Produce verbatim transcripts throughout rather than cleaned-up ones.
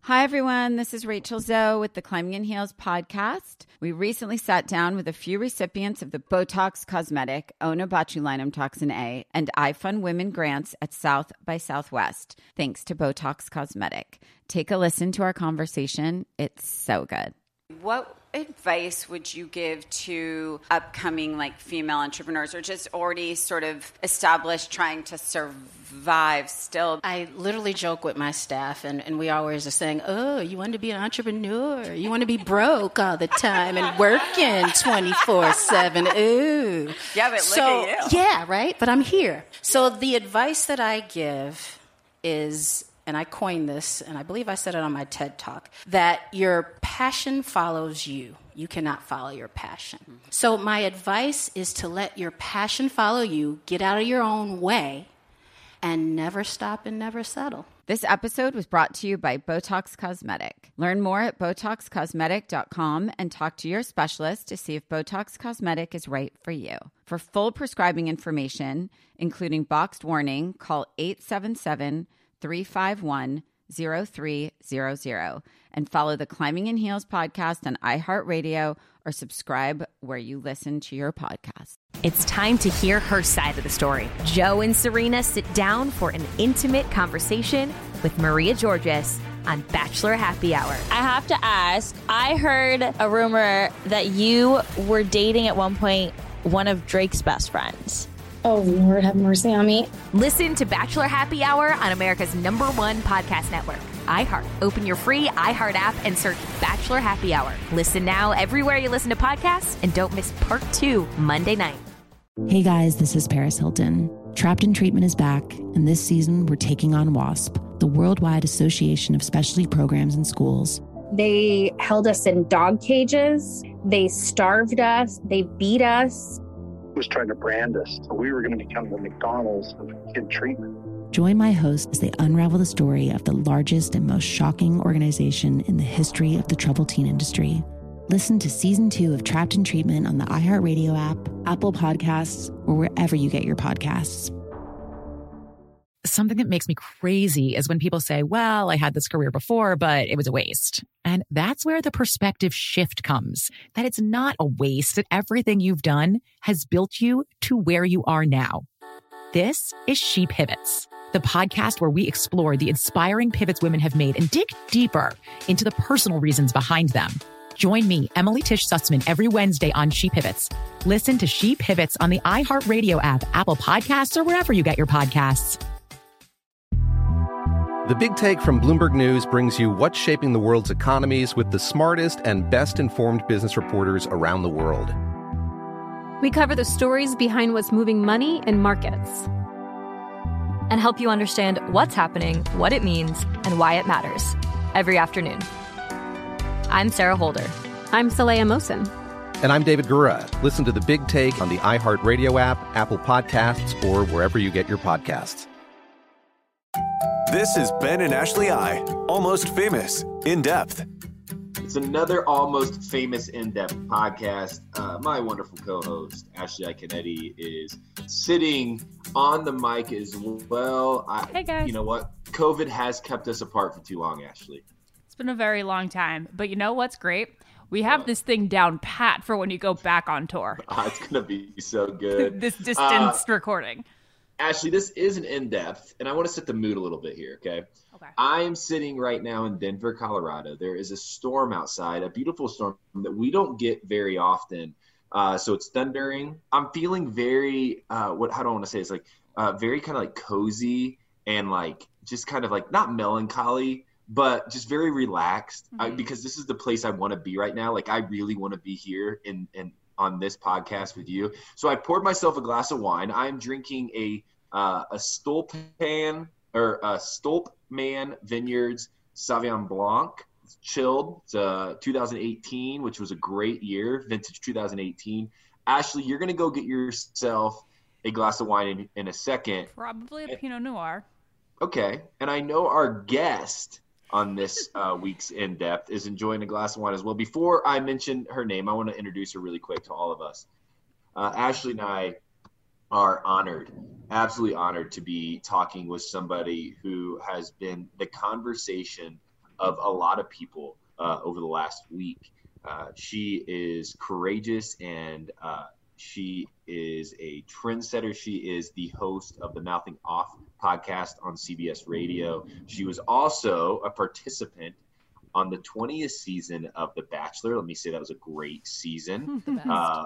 Hi, everyone. This is Rachel Zoe with the Climbing in Heels podcast. We recently sat down with a few recipients of the Botox Cosmetic, Onabotulinum Toxin A, and iFund Women grants at South by Southwest, thanks to Botox Cosmetic. Take a listen to our conversation. It's so good. What advice would you give to upcoming like female entrepreneurs or just already sort of established trying to survive still? I literally joke with my staff and, and we always are saying, oh, you want to be an entrepreneur? You want to be broke all the time and working twenty-four seven. Ooh. Yeah, but so, look at you. Yeah, right? But I'm here. So the advice that I give is, and I coined this, and I believe I said it on my TED Talk, that your passion follows you. You cannot follow your passion. Mm-hmm. So my advice is to let your passion follow you, get out of your own way, and never stop and never settle. This episode was brought to you by Botox Cosmetic. Learn more at botox cosmetic dot com and talk to your specialist to see if Botox Cosmetic is right for you. For full prescribing information, including boxed warning, call eight seven seven, three five one, zero three zero zero and follow the Climbing in Heels podcast on iHeartRadio or subscribe where you listen to your podcast. It's time to hear her side of the story. Joe and Serena sit down for an intimate conversation with Maria Georgas on Bachelor Happy Hour. I have to ask, I heard a rumor that you were dating at one point one of Drake's best friends. Oh, Lord, have mercy on me. Listen to Bachelor Happy Hour on America's number one podcast network, iHeart. Open your free iHeart app and search Bachelor Happy Hour. Listen now everywhere you listen to podcasts, and don't miss part two Monday night. Hey guys, this is Paris Hilton. Trapped in Treatment is back, and this season we're taking on WASP, the Worldwide Association of Specialty Programs and Schools. They held us in dog cages. They starved us. They beat us. Was trying to brand us. So we were going to become the McDonald's of kid treatment. Join my host as they unravel the story of the largest and most shocking organization in the history of the troubled teen industry. Listen to season two of Trapped in Treatment on the iHeartRadio app, Apple Podcasts, or wherever you get your podcasts. Something that makes me crazy is when people say, well, I had this career before, but it was a waste. And that's where the perspective shift comes, that it's not a waste, that everything you've done has built you to where you are now. This is She Pivots, the podcast where we explore the inspiring pivots women have made and dig deeper into the personal reasons behind them. Join me, Emily Tish Sussman, every Wednesday on She Pivots. Listen to She Pivots on the iHeartRadio app, Apple Podcasts, or wherever you get your podcasts. The Big Take from Bloomberg News brings you what's shaping the world's economies with the smartest and best-informed business reporters around the world. We cover the stories behind what's moving money and markets, and help you understand what's happening, what it means, and why it matters every afternoon. I'm Sarah Holder. I'm Saleha Mohsin. And I'm David Gura. Listen to The Big Take on the iHeartRadio app, Apple Podcasts, or wherever you get your podcasts. This is Ben and Ashley I, Almost Famous, In Depth. It's another Almost Famous In Depth podcast. Uh, my wonderful co-host, Ashley Iaconetti, is sitting on the mic as well. I, hey, guys. You know what? COVID has kept us apart for too long, Ashley. It's been a very long time. But you know what's great? We have uh, this thing down pat for when you go back on tour. Uh, it's going to be so good. This distanced uh, recording. Ashley, this is an in-depth, and I want to set the mood a little bit here, okay? Okay. I am sitting right now in Denver, Colorado. There is a storm outside, a beautiful storm that we don't get very often. Uh, so it's thundering. I'm feeling very, uh, what? How do I want to say? It's like uh, very kind of like cozy and like just kind of like not melancholy, but just very relaxed mm-hmm. I, because this is the place I want to be right now. Like I really want to be here in in on this podcast with you. So I poured myself a glass of wine. I'm drinking a uh, a Stolpan or a Stolpman Vineyards Sauvignon Blanc. It's chilled. It's uh, two thousand eighteen, which was a great year, vintage two thousand eighteen. Ashley, you're going to go get yourself a glass of wine in, in a second. Probably a Pinot Noir. Okay. And I know our guest on this uh, week's In Depth is enjoying a glass of wine as well. Before I mention her name, I want to introduce her really quick to all of us. Uh, Ashley and I are honored, absolutely honored to be talking with somebody who has been the conversation of a lot of people uh, over the last week. Uh, she is courageous, and uh, she is a trendsetter. She is the host of the Mouthing Off podcast on C B S Radio. She was also a participant on the twentieth season of The Bachelor. Let me say that was a great season. Uh,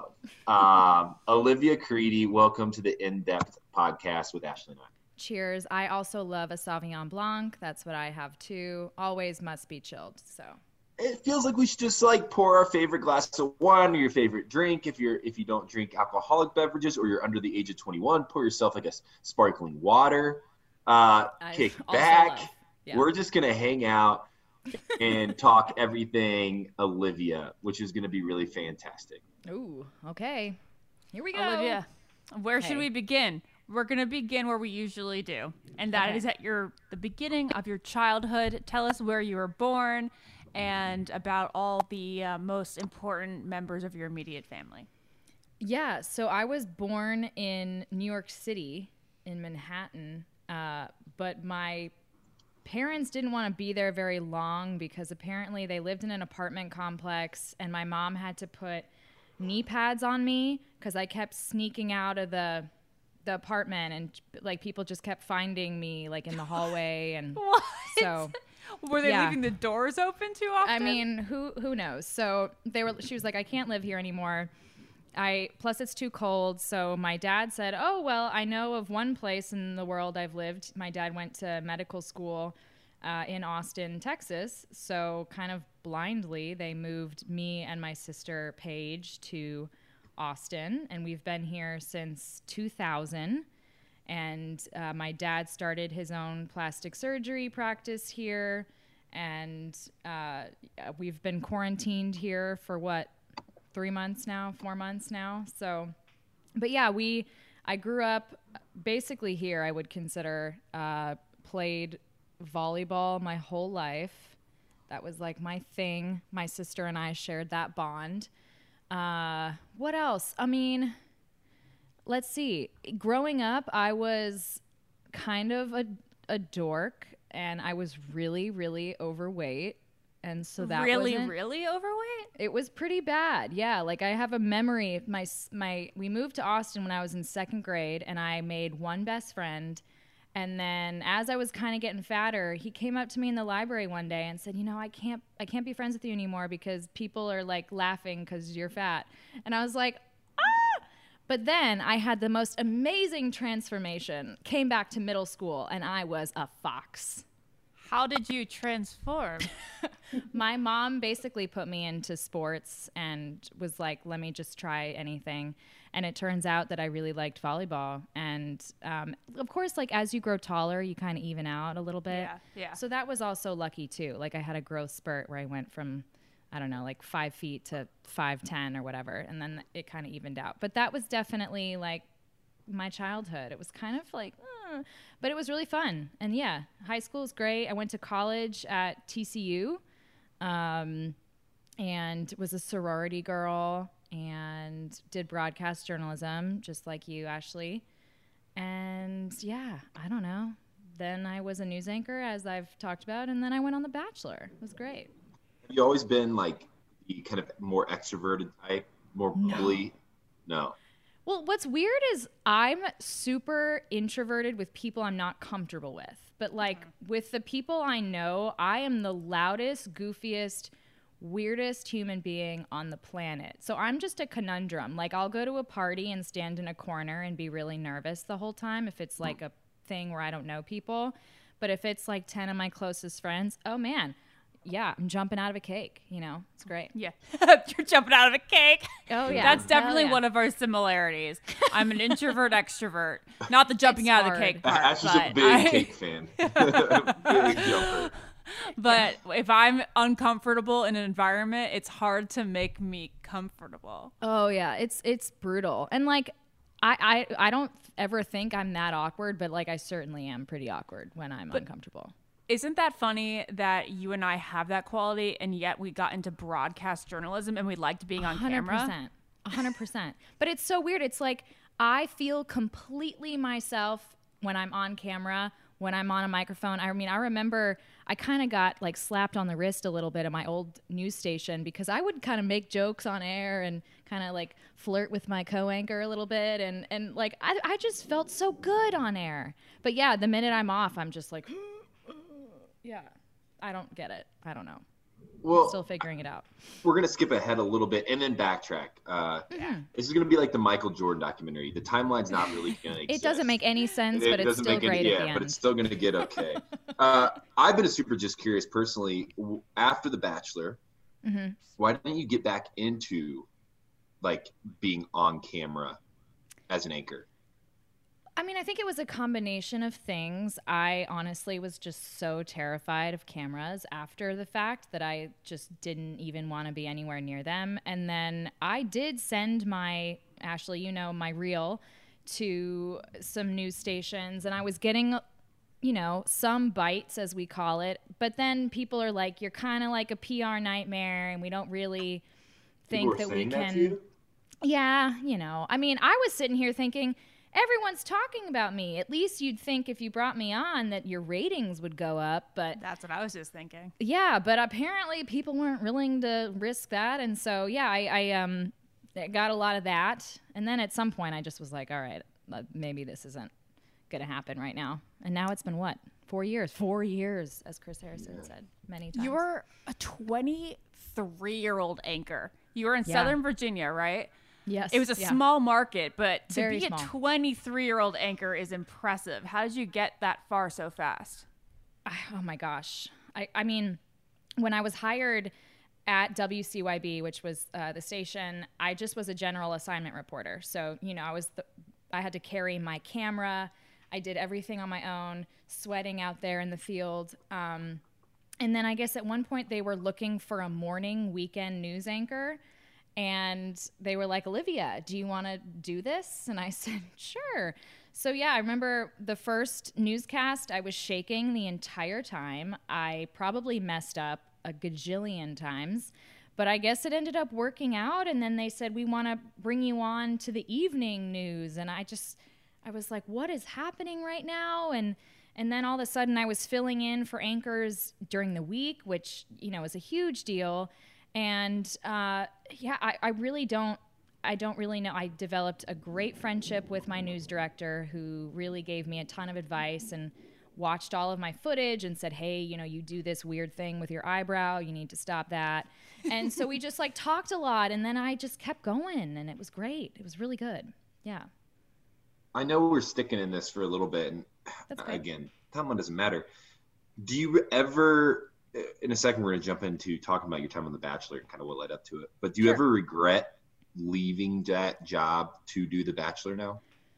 um, Olivia Caridi, welcome to the In-Depth podcast with Ashley and I. Cheers. I also love a Sauvignon Blanc. That's what I have too. Always must be chilled. So it feels like we should just like pour our favorite glass of wine or your favorite drink. If you're if you don't drink alcoholic beverages or you're under the age of twenty-one, pour yourself like a sparkling water. Uh, kick back. Yeah. We're just gonna hang out and talk everything Olivia, which is gonna be really fantastic. Ooh, okay. Here we go. Olivia, where hey. should we begin? We're going to begin where we usually do, and that okay. is at your the beginning of your childhood. Tell us where you were born and about all the uh, most important members of your immediate family. Yeah, so I was born in New York City, in Manhattan, uh, but my parents didn't want to be there very long because apparently they lived in an apartment complex, and my mom had to put knee pads on me because I kept sneaking out of the... the apartment, and like people just kept finding me like in the hallway, and what? So were they yeah. leaving the doors open too often? I mean, who who knows? So they were. She was like, I can't live here anymore. I plus it's too cold. So my dad said, oh well, I know of one place in the world I've lived. My dad went to medical school uh, in Austin, Texas. So kind of blindly, they moved me and my sister Paige to Austin, and we've been here since two thousand, and uh, my dad started his own plastic surgery practice here, and uh, we've been quarantined here for what, three months now, four months now. So, but yeah, we, I grew up basically here. I would consider uh, played volleyball my whole life. That was like my thing. My sister and I shared that bond. Uh, what else? I mean, let's see. Growing up, I was kind of a, a dork, and I was really, really overweight. And so that really, wasn't, really overweight? It was pretty bad. Yeah. Like I have a memory of my, my, we moved to Austin when I was in second grade, and I made one best friend. And then as I was kind of getting fatter, he came up to me in the library one day and said, you know, I can't I can't be friends with you anymore because people are like laughing because you're fat. And I was like, ah! But then I had the most amazing transformation, came back to middle school, and I was a fox. How did you transform? My mom basically put me into sports and was like, let me just try anything. And it turns out that I really liked volleyball. And um, of course, like as you grow taller, you kind of even out a little bit. Yeah, yeah. So that was also lucky too. Like I had a growth spurt where I went from, I don't know, like five feet to five ten or whatever. And then it kind of evened out. But that was definitely like my childhood. It was kind of like, uh, but it was really fun. And yeah, high school was great. I went to college at T C U um, and was a sorority girl and did broadcast journalism just like you, Ashley. And yeah, I don't know. Then I was a news anchor, as I've talked about, and then I went on The Bachelor. It was great. Have you always been like the kind of more extroverted type, more bubbly? No. no. Well, what's weird is I'm super introverted with people I'm not comfortable with. But like mm-hmm. with the people I know, I am the loudest, goofiest, weirdest human being on the planet. So I'm just a conundrum. Like I'll go to a party and stand in a corner and be really nervous the whole time if it's like a thing where I don't know people. But if it's like ten of my closest friends, oh man, yeah, I'm jumping out of a cake, you know, it's great. Yeah. You're jumping out of a cake. Oh yeah. That's definitely yeah. one of our similarities. I'm an introvert extrovert, not the jumping It's out hard. of the cake part. Ash is a big I, cake fan. Big jumper. But if I'm uncomfortable in an environment, it's hard to make me comfortable. Oh yeah, it's it's brutal. And like I I, I don't ever think I'm that awkward, but like I certainly am pretty awkward when I'm but uncomfortable. Isn't that funny that you and I have that quality, and yet we got into broadcast journalism and we liked being on camera? one hundred percent. one hundred percent. But it's so weird. It's like I feel completely myself when I'm on camera, when I'm on a microphone. I mean, I remember I kind of got like slapped on the wrist a little bit at my old news station because I would kind of make jokes on air and kind of like flirt with my co-anchor a little bit. And, and like, I, I just felt so good on air. But yeah, the minute I'm off, I'm just like, yeah, I don't get it. I don't know. Well, I'm still figuring it out. We're going to skip ahead a little bit and then backtrack. Uh, mm-hmm. This is going to be like the Michael Jordan documentary. The timeline's not really going to exist. It doesn't make any sense, it, but it it's still great any, at yeah, the end. But it's still going to get okay. uh, I've been super just curious personally, after The Bachelor, mm-hmm. why didn't you get back into like being on camera as an anchor? I mean, I think it was a combination of things. I honestly was just so terrified of cameras after the fact that I just didn't even want to be anywhere near them. And then I did send my, Ashley, you know, my reel to some news stations, and I was getting, you know, some bites, as we call it. But then people are like, you're kind of like a P R nightmare, and we don't really think that we that can. to you? Yeah, you know, I mean, I was sitting here thinking, everyone's talking about me. At least you'd think if you brought me on that your ratings would go up. But that's what I was just thinking. Yeah, but apparently people weren't willing to risk that. And so, yeah, I, I um got a lot of that. And then at some point I just was like, all right, maybe this isn't going to happen right now. And now it's been what? Four years. Four years, as Chris Harrison yeah. said many times. You're a twenty-three-year-old anchor. You were in Yeah. Southern Virginia, right? Yes. It was a yeah. small market, but to Very be small. a twenty-three-year-old anchor is impressive. How did you get that far so fast? Oh my gosh. I, I mean, when I was hired at W C Y B, which was uh, the station, I just was a general assignment reporter. So, you know, I was the, I had to carry my camera. I did everything on my own, sweating out there in the field. Um, and then I guess at one point they were looking for a morning weekend news anchor. And they were like, Olivia, do you want to do this? And I said, sure. So, yeah, I remember the first newscast, I was shaking the entire time. I probably messed up a gajillion times, but I guess it ended up working out. And then they said, we want to bring you on to the evening news. And I just, I was like, what is happening right now? And and then all of a sudden I was filling in for anchors during the week, which, you know, is a huge deal. And uh, yeah, I, I really don't, I don't really know. I developed a great friendship with my news director who really gave me a ton of advice and watched all of my footage and said, hey, you know, you do this weird thing with your eyebrow. You need to stop that. And so we just like talked a lot, and then I just kept going, and it was great. It was really good. Yeah. I know we're sticking in this for a little bit, and That's great. again, timeline doesn't matter. Do you ever... In a second, we're going to jump into talking about your time on The Bachelor and kind of what led up to it. But do you Sure. ever regret leaving that job to do The Bachelor now?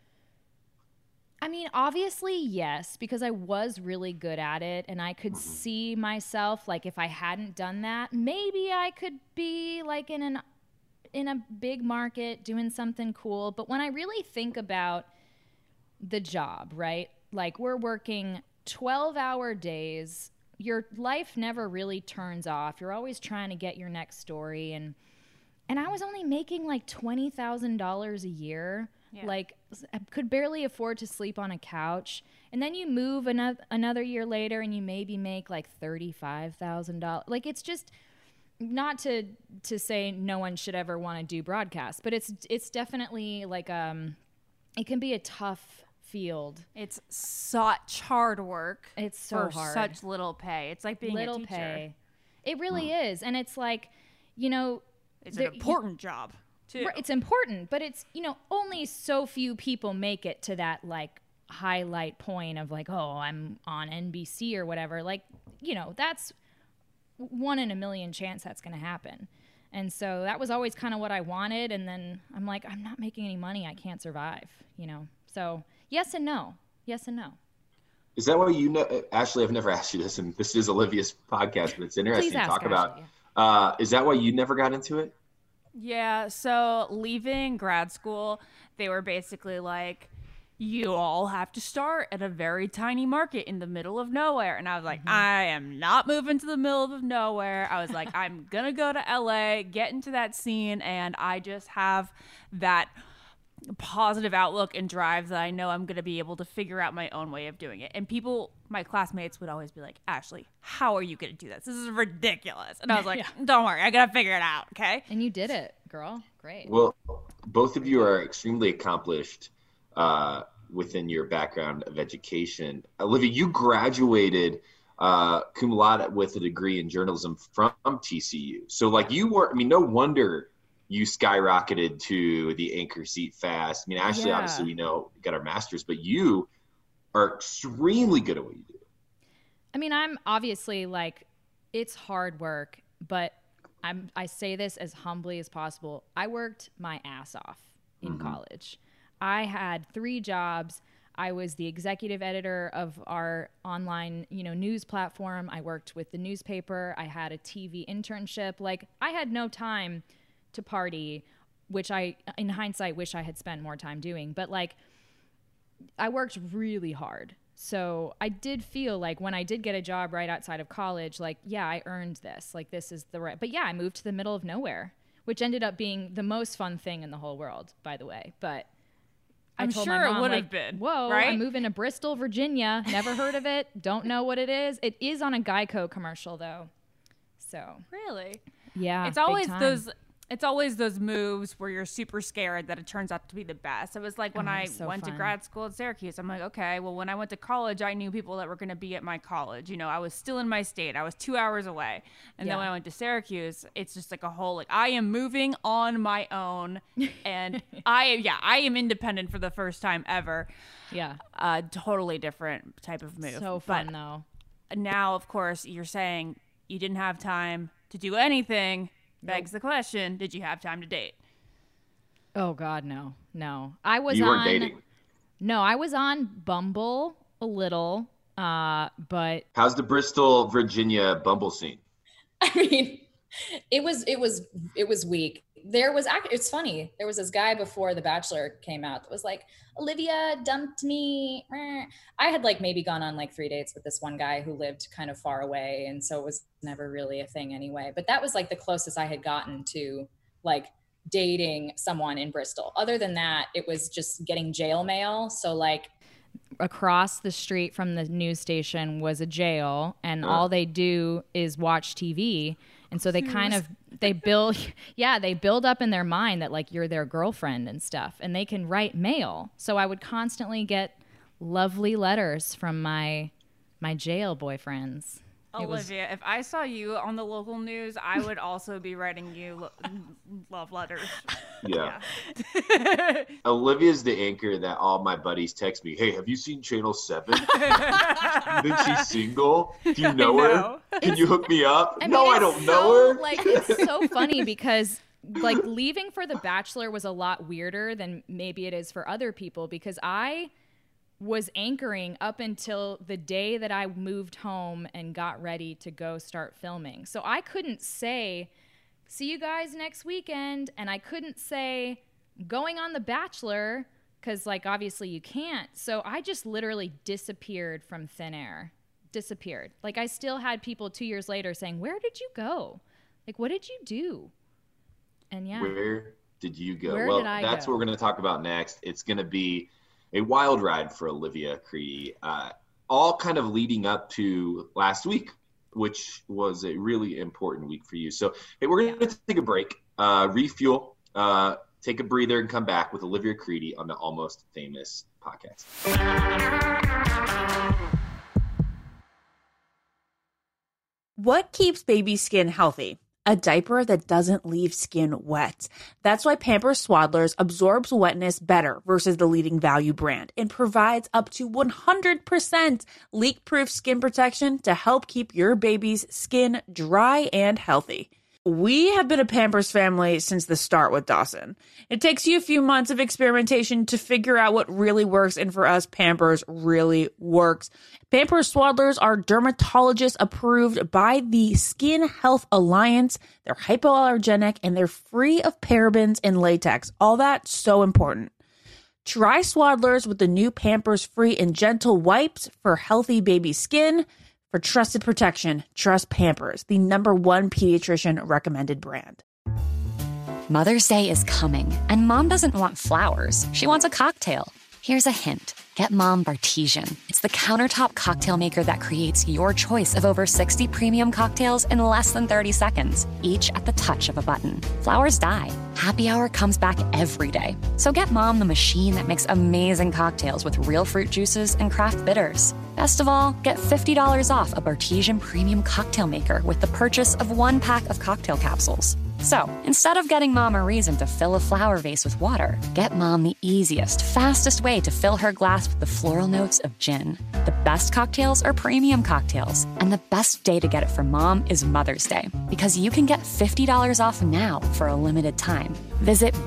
I mean, obviously, yes, because I was really good at it, and I could Mm-hmm. see myself, like, if I hadn't done that, maybe I could be, like, in an in a big market doing something cool. But when I really think about the job, right, like, we're working twelve-hour days. Your life never really turns off. You're always trying to get your next story. And and I was only making like twenty thousand dollars a year. Yeah. Like, I could barely afford to sleep on a couch. And then you move another, another year later and you maybe make like thirty-five thousand dollars. Like, it's just not to to say no one should ever want to do broadcast, but it's it's definitely like, um, it can be a tough field. It's such hard work. It's so for hard. such little pay. It's like being Little a teacher. pay. It really is. And it's like, you know, It's there- an important job too. Right, it's important, but it's, you know, only so few people make it to that like highlight point of like, oh, I'm on N B C or whatever. Like, you know, that's one in a million chance that's going to happen. And so that was always kind of what I wanted. And then I'm like, I'm not making any money. I can't survive, you know? So yes and no. Yes and no. Is that why you know, Ashley, I've never asked you this, and this is Olivia's podcast, but it's interesting to ask talk about. Ashley. Uh, is that why you never got into it? Yeah, so leaving grad school, they were basically like, you all have to start at a very tiny market in the middle of nowhere. And I was like, Mm-hmm. I am not moving to the middle of nowhere. I was like, I'm going to go to L A, get into that scene, and I just have that positive outlook and drive that I know I'm going to be able to figure out my own way of doing it. And people, my classmates would always be like, Ashley, how are you going to do this? This is ridiculous. And I was like, yeah. Don't worry, I got to figure it out. Okay. And you did it, girl. Great. Well, both of you are extremely accomplished uh, within your background of education. Olivia, you graduated uh, cum laude with a degree in journalism from T C U. So like you were, I mean, no wonder you skyrocketed to the anchor seat fast. I mean, Ashley, yeah. obviously we know got our masters, but you are extremely good at what you do. I mean, I'm obviously like, it's hard work, but I'm, I say this as humbly as possible. I worked my ass off in mm-hmm. college. I had three jobs. I was the executive editor of our online, you know, news platform. I worked with the newspaper. I had a T V internship. Like, I had no time to party, which I, in hindsight, wish I had spent more time doing. But like, I worked really hard. So I did feel like when I did get a job right outside of college, like, yeah, I earned this. Like, this is the right. But yeah, I moved to the middle of nowhere, which ended up being the most fun thing in the whole world, by the way. But I I'm told sure my mom, it would like, have been. Whoa, right? I'm moving to Bristol, Virginia. Never heard of it. Don't know what it is. It is on a Geico commercial, though. So really, yeah, it's always those. It's always those moves where you're super scared that it turns out to be the best. It was like when Oh, I so went fun. to grad school at Syracuse. I'm like, okay, well, when I went to college, I knew people that were going to be at my college. You know, I was still in my state. I was two hours away. And Yeah. then when I went to Syracuse, it's just like a whole, like, I am moving on my own. And I, yeah, I am independent for the first time ever. Yeah. A totally different type of move. So fun, But though. now, of course, you're saying you didn't have time to do anything. Begs the question, did you have time to date? Oh God, no, no. I was You weren't on. dating. No, I was on Bumble a little, uh, but How's the Bristol, Virginia Bumble scene? I mean, it was it was it was weak. There was act- it's funny. There was this guy before The Bachelor came out that was like, Olivia dumped me. I had like maybe gone on like three dates with this one guy who lived kind of far away, and so it was never really a thing anyway. But that was like the closest I had gotten to like dating someone in Bristol. Other than that, it was just getting jail mail. So like across the street from the news station was a jail, and Oh. all they do is watch T V. And so they kind of, they build, yeah, they build up in their mind that like you're their girlfriend and stuff, and they can write mail. So I would constantly get lovely letters from my, my jail boyfriends. It was- Olivia, if I saw you on the local news, I would also be writing you lo- love letters. Yeah. Olivia's the anchor that all my buddies text me. Hey, have you seen Channel seven? Then she's single. Do you know, know. her? Can you hook me up? I mean, no, I it's don't so, know her. Like, it's so funny because like leaving for The Bachelor was a lot weirder than maybe it is for other people, because I was anchoring up until the day that I moved home and got ready to go start filming. So I couldn't say, see you guys next weekend. And I couldn't say going on The Bachelor, because like obviously you can't. So I just literally disappeared from thin air. Disappeared. Like I still had people two years later saying, where did you go? Like, what did you do? And yeah. Where did you go? Where well, did I that's go? what we're going to talk about next. It's going to be a wild ride for Olivia Creedy, uh, all kind of leading up to last week, which was a really important week for you. So hey, we're going to yeah. take a break, uh, refuel, uh, take a breather, and come back with Olivia Creedy on the Almost Famous podcast. What keeps baby skin healthy? A diaper that doesn't leave skin wet. That's why Pampers Swaddlers absorbs wetness better versus the leading value brand and provides up to one hundred percent leak-proof skin protection to help keep your baby's skin dry and healthy. We have been a Pampers family since the start with Dawson. It takes you a few months of experimentation to figure out what really works, and for us, Pampers really works. Pampers Swaddlers are dermatologist approved by the Skin Health Alliance. They're hypoallergenic and they're free of parabens and latex. All that so important. Try Swaddlers with the new Pampers Free and Gentle wipes for healthy baby skin. For trusted protection, trust Pampers, the number one pediatrician recommended brand. Mother's Day is coming, and Mom doesn't want flowers. She wants a cocktail. Here's a hint. Get Mom Bartesian. It's the countertop cocktail maker that creates your choice of over sixty premium cocktails in less than thirty seconds, each at the touch of a button. Flowers die. Happy Hour comes back every day. So get Mom the machine that makes amazing cocktails with real fruit juices and craft bitters. Best of all, get fifty dollars off a Bartesian premium cocktail maker with the purchase of one pack of cocktail capsules. So, instead of getting Mom a reason to fill a flower vase with water, get Mom the easiest, fastest way to fill her glass with the floral notes of gin. The best cocktails are premium cocktails, and the best day to get it for Mom is Mother's Day, because you can get fifty dollars off now for a limited time. Visit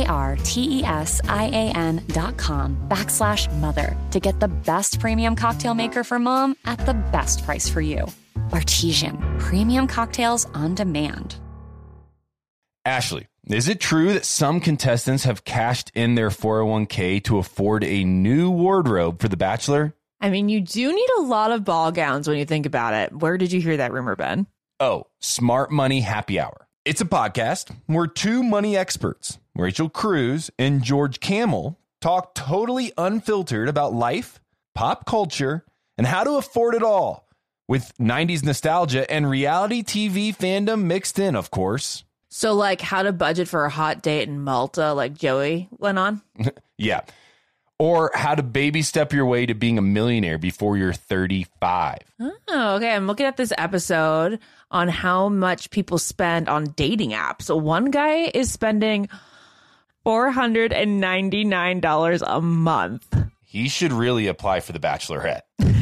B-A-R-T-E-S-I-A-N dot com backslash mother to get the best premium cocktail maker for Mom at the best price for you. Bartesian, premium cocktails on demand. Ashley, is it true that some contestants have cashed in their four oh one k to afford a new wardrobe for The Bachelor? I mean, you do need a lot of ball gowns when you think about it. Where did you hear that rumor, Ben? Oh, Smart Money Happy Hour. It's a podcast where two money experts, Rachel Cruz and George Kamel, talk totally unfiltered about life, pop culture, and how to afford it all, with nineties nostalgia and reality T V fandom mixed in, of course. So, like, how to budget for a hot date in Malta, like Joey went on? Yeah. Or how to baby step your way to being a millionaire before you're thirty-five. Oh, okay. I'm looking at this episode on how much people spend on dating apps. So one guy is spending four hundred ninety-nine dollars a month. He should really apply for The Bachelorette.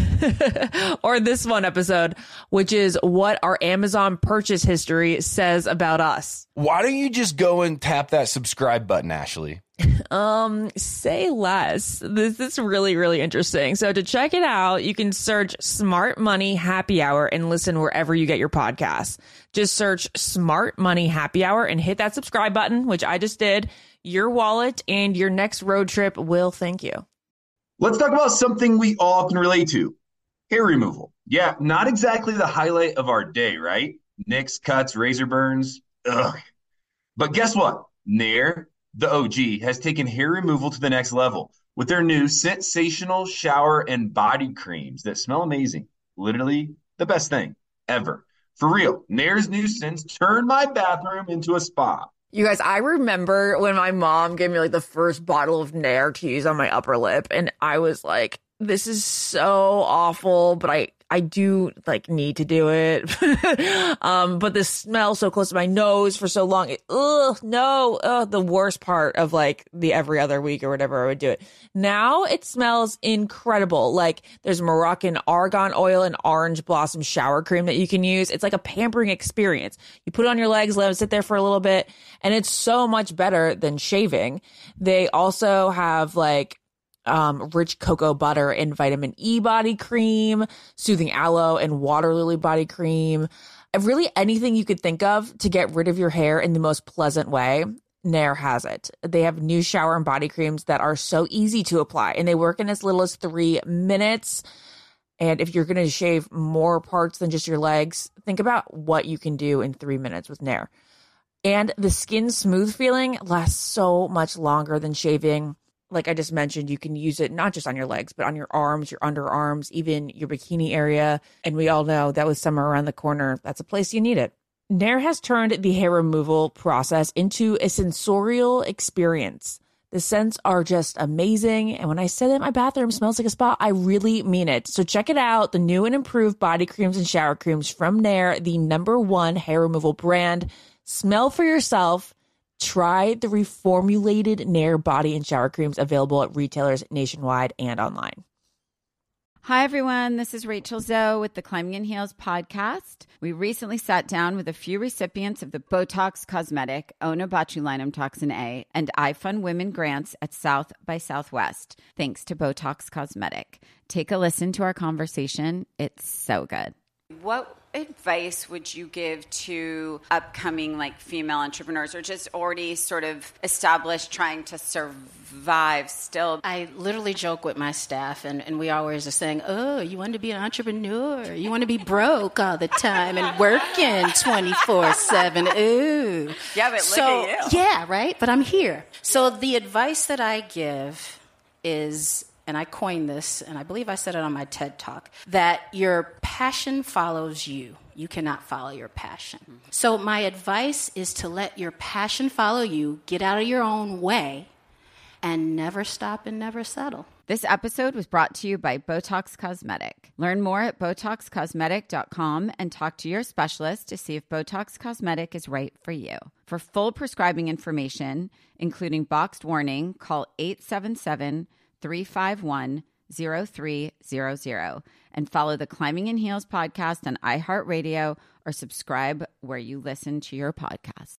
Or this one episode, which is what our Amazon purchase history says about us. Why don't you just go and tap that subscribe button, Ashley? Um, say less. This is really, really interesting. So to check it out, you can search Smart Money Happy Hour and listen wherever you get your podcasts. Just search Smart Money Happy Hour and hit that subscribe button, which I just did. Your wallet and your next road trip will thank you. Let's talk about something we all can relate to. Hair removal. Yeah, not exactly the highlight of our day, right? Nicks, cuts, razor burns. Ugh. But guess what? Nair, the O G, has taken hair removal to the next level with their new sensational shower and body creams that smell amazing. Literally the best thing ever. For real, Nair's new scents turned my bathroom into a spa. You guys, I remember when my mom gave me like the first bottle of Nair to use on my upper lip, and I was like, this is so awful, but I, I do like need to do it. um, but the smell so close to my nose for so long, it, ugh, no, ugh, the worst part of like the every other week or whatever I would do it. Now it smells incredible. Like there's Moroccan argan oil and orange blossom shower cream that you can use. It's like a pampering experience. You put it on your legs, let them sit there for a little bit, and it's so much better than shaving. They also have like Um, rich cocoa butter and vitamin E body cream, soothing aloe and water lily body cream. Really anything you could think of to get rid of your hair in the most pleasant way, Nair has it. They have new shower and body creams that are so easy to apply, and they work in as little as three minutes. And if you're going to shave more parts than just your legs, think about what you can do in three minutes with Nair. And the skin smooth feeling lasts so much longer than shaving. Like I just mentioned, you can use it not just on your legs, but on your arms, your underarms, even your bikini area. And we all know that with summer around the corner, that's a place you need it. Nair has turned the hair removal process into a sensorial experience. The scents are just amazing. And when I say that my bathroom smells like a spa, I really mean it. So check it out. The new and improved body creams and shower creams from Nair, the number one hair removal brand. Smell for yourself. Try the reformulated Nair body and shower creams available at retailers nationwide and online. Hi, everyone. This is Rachel Zoe with the Climbing in Heels podcast. We recently sat down with a few recipients of the Botox Cosmetic, Onabotulinum Toxin A, and iFund Women grants at South by Southwest, thanks to Botox Cosmetic. Take a listen to our conversation. It's so good. What advice would you give to upcoming like female entrepreneurs or just already sort of established trying to survive still? I literally joke with my staff, and, and we always are saying, oh, you want to be an entrepreneur? You want to be broke all the time and working twenty-four seven? Ooh. Yeah, but look so, at you. Yeah, right? But I'm here. So the advice that I give is, and I coined this, and I believe I said it on my TED Talk, that your passion follows you. You cannot follow your passion. Mm-hmm. So my advice is to let your passion follow you, get out of your own way, and never stop and never settle. This episode was brought to you by Botox Cosmetic. Learn more at Botox Cosmetic dot com and talk to your specialist to see if Botox Cosmetic is right for you. For full prescribing information, including boxed warning, call eight seven seven, three five one, zero three zero zero and follow the Climbing in Heels podcast on iHeartRadio or subscribe where you listen to your podcast.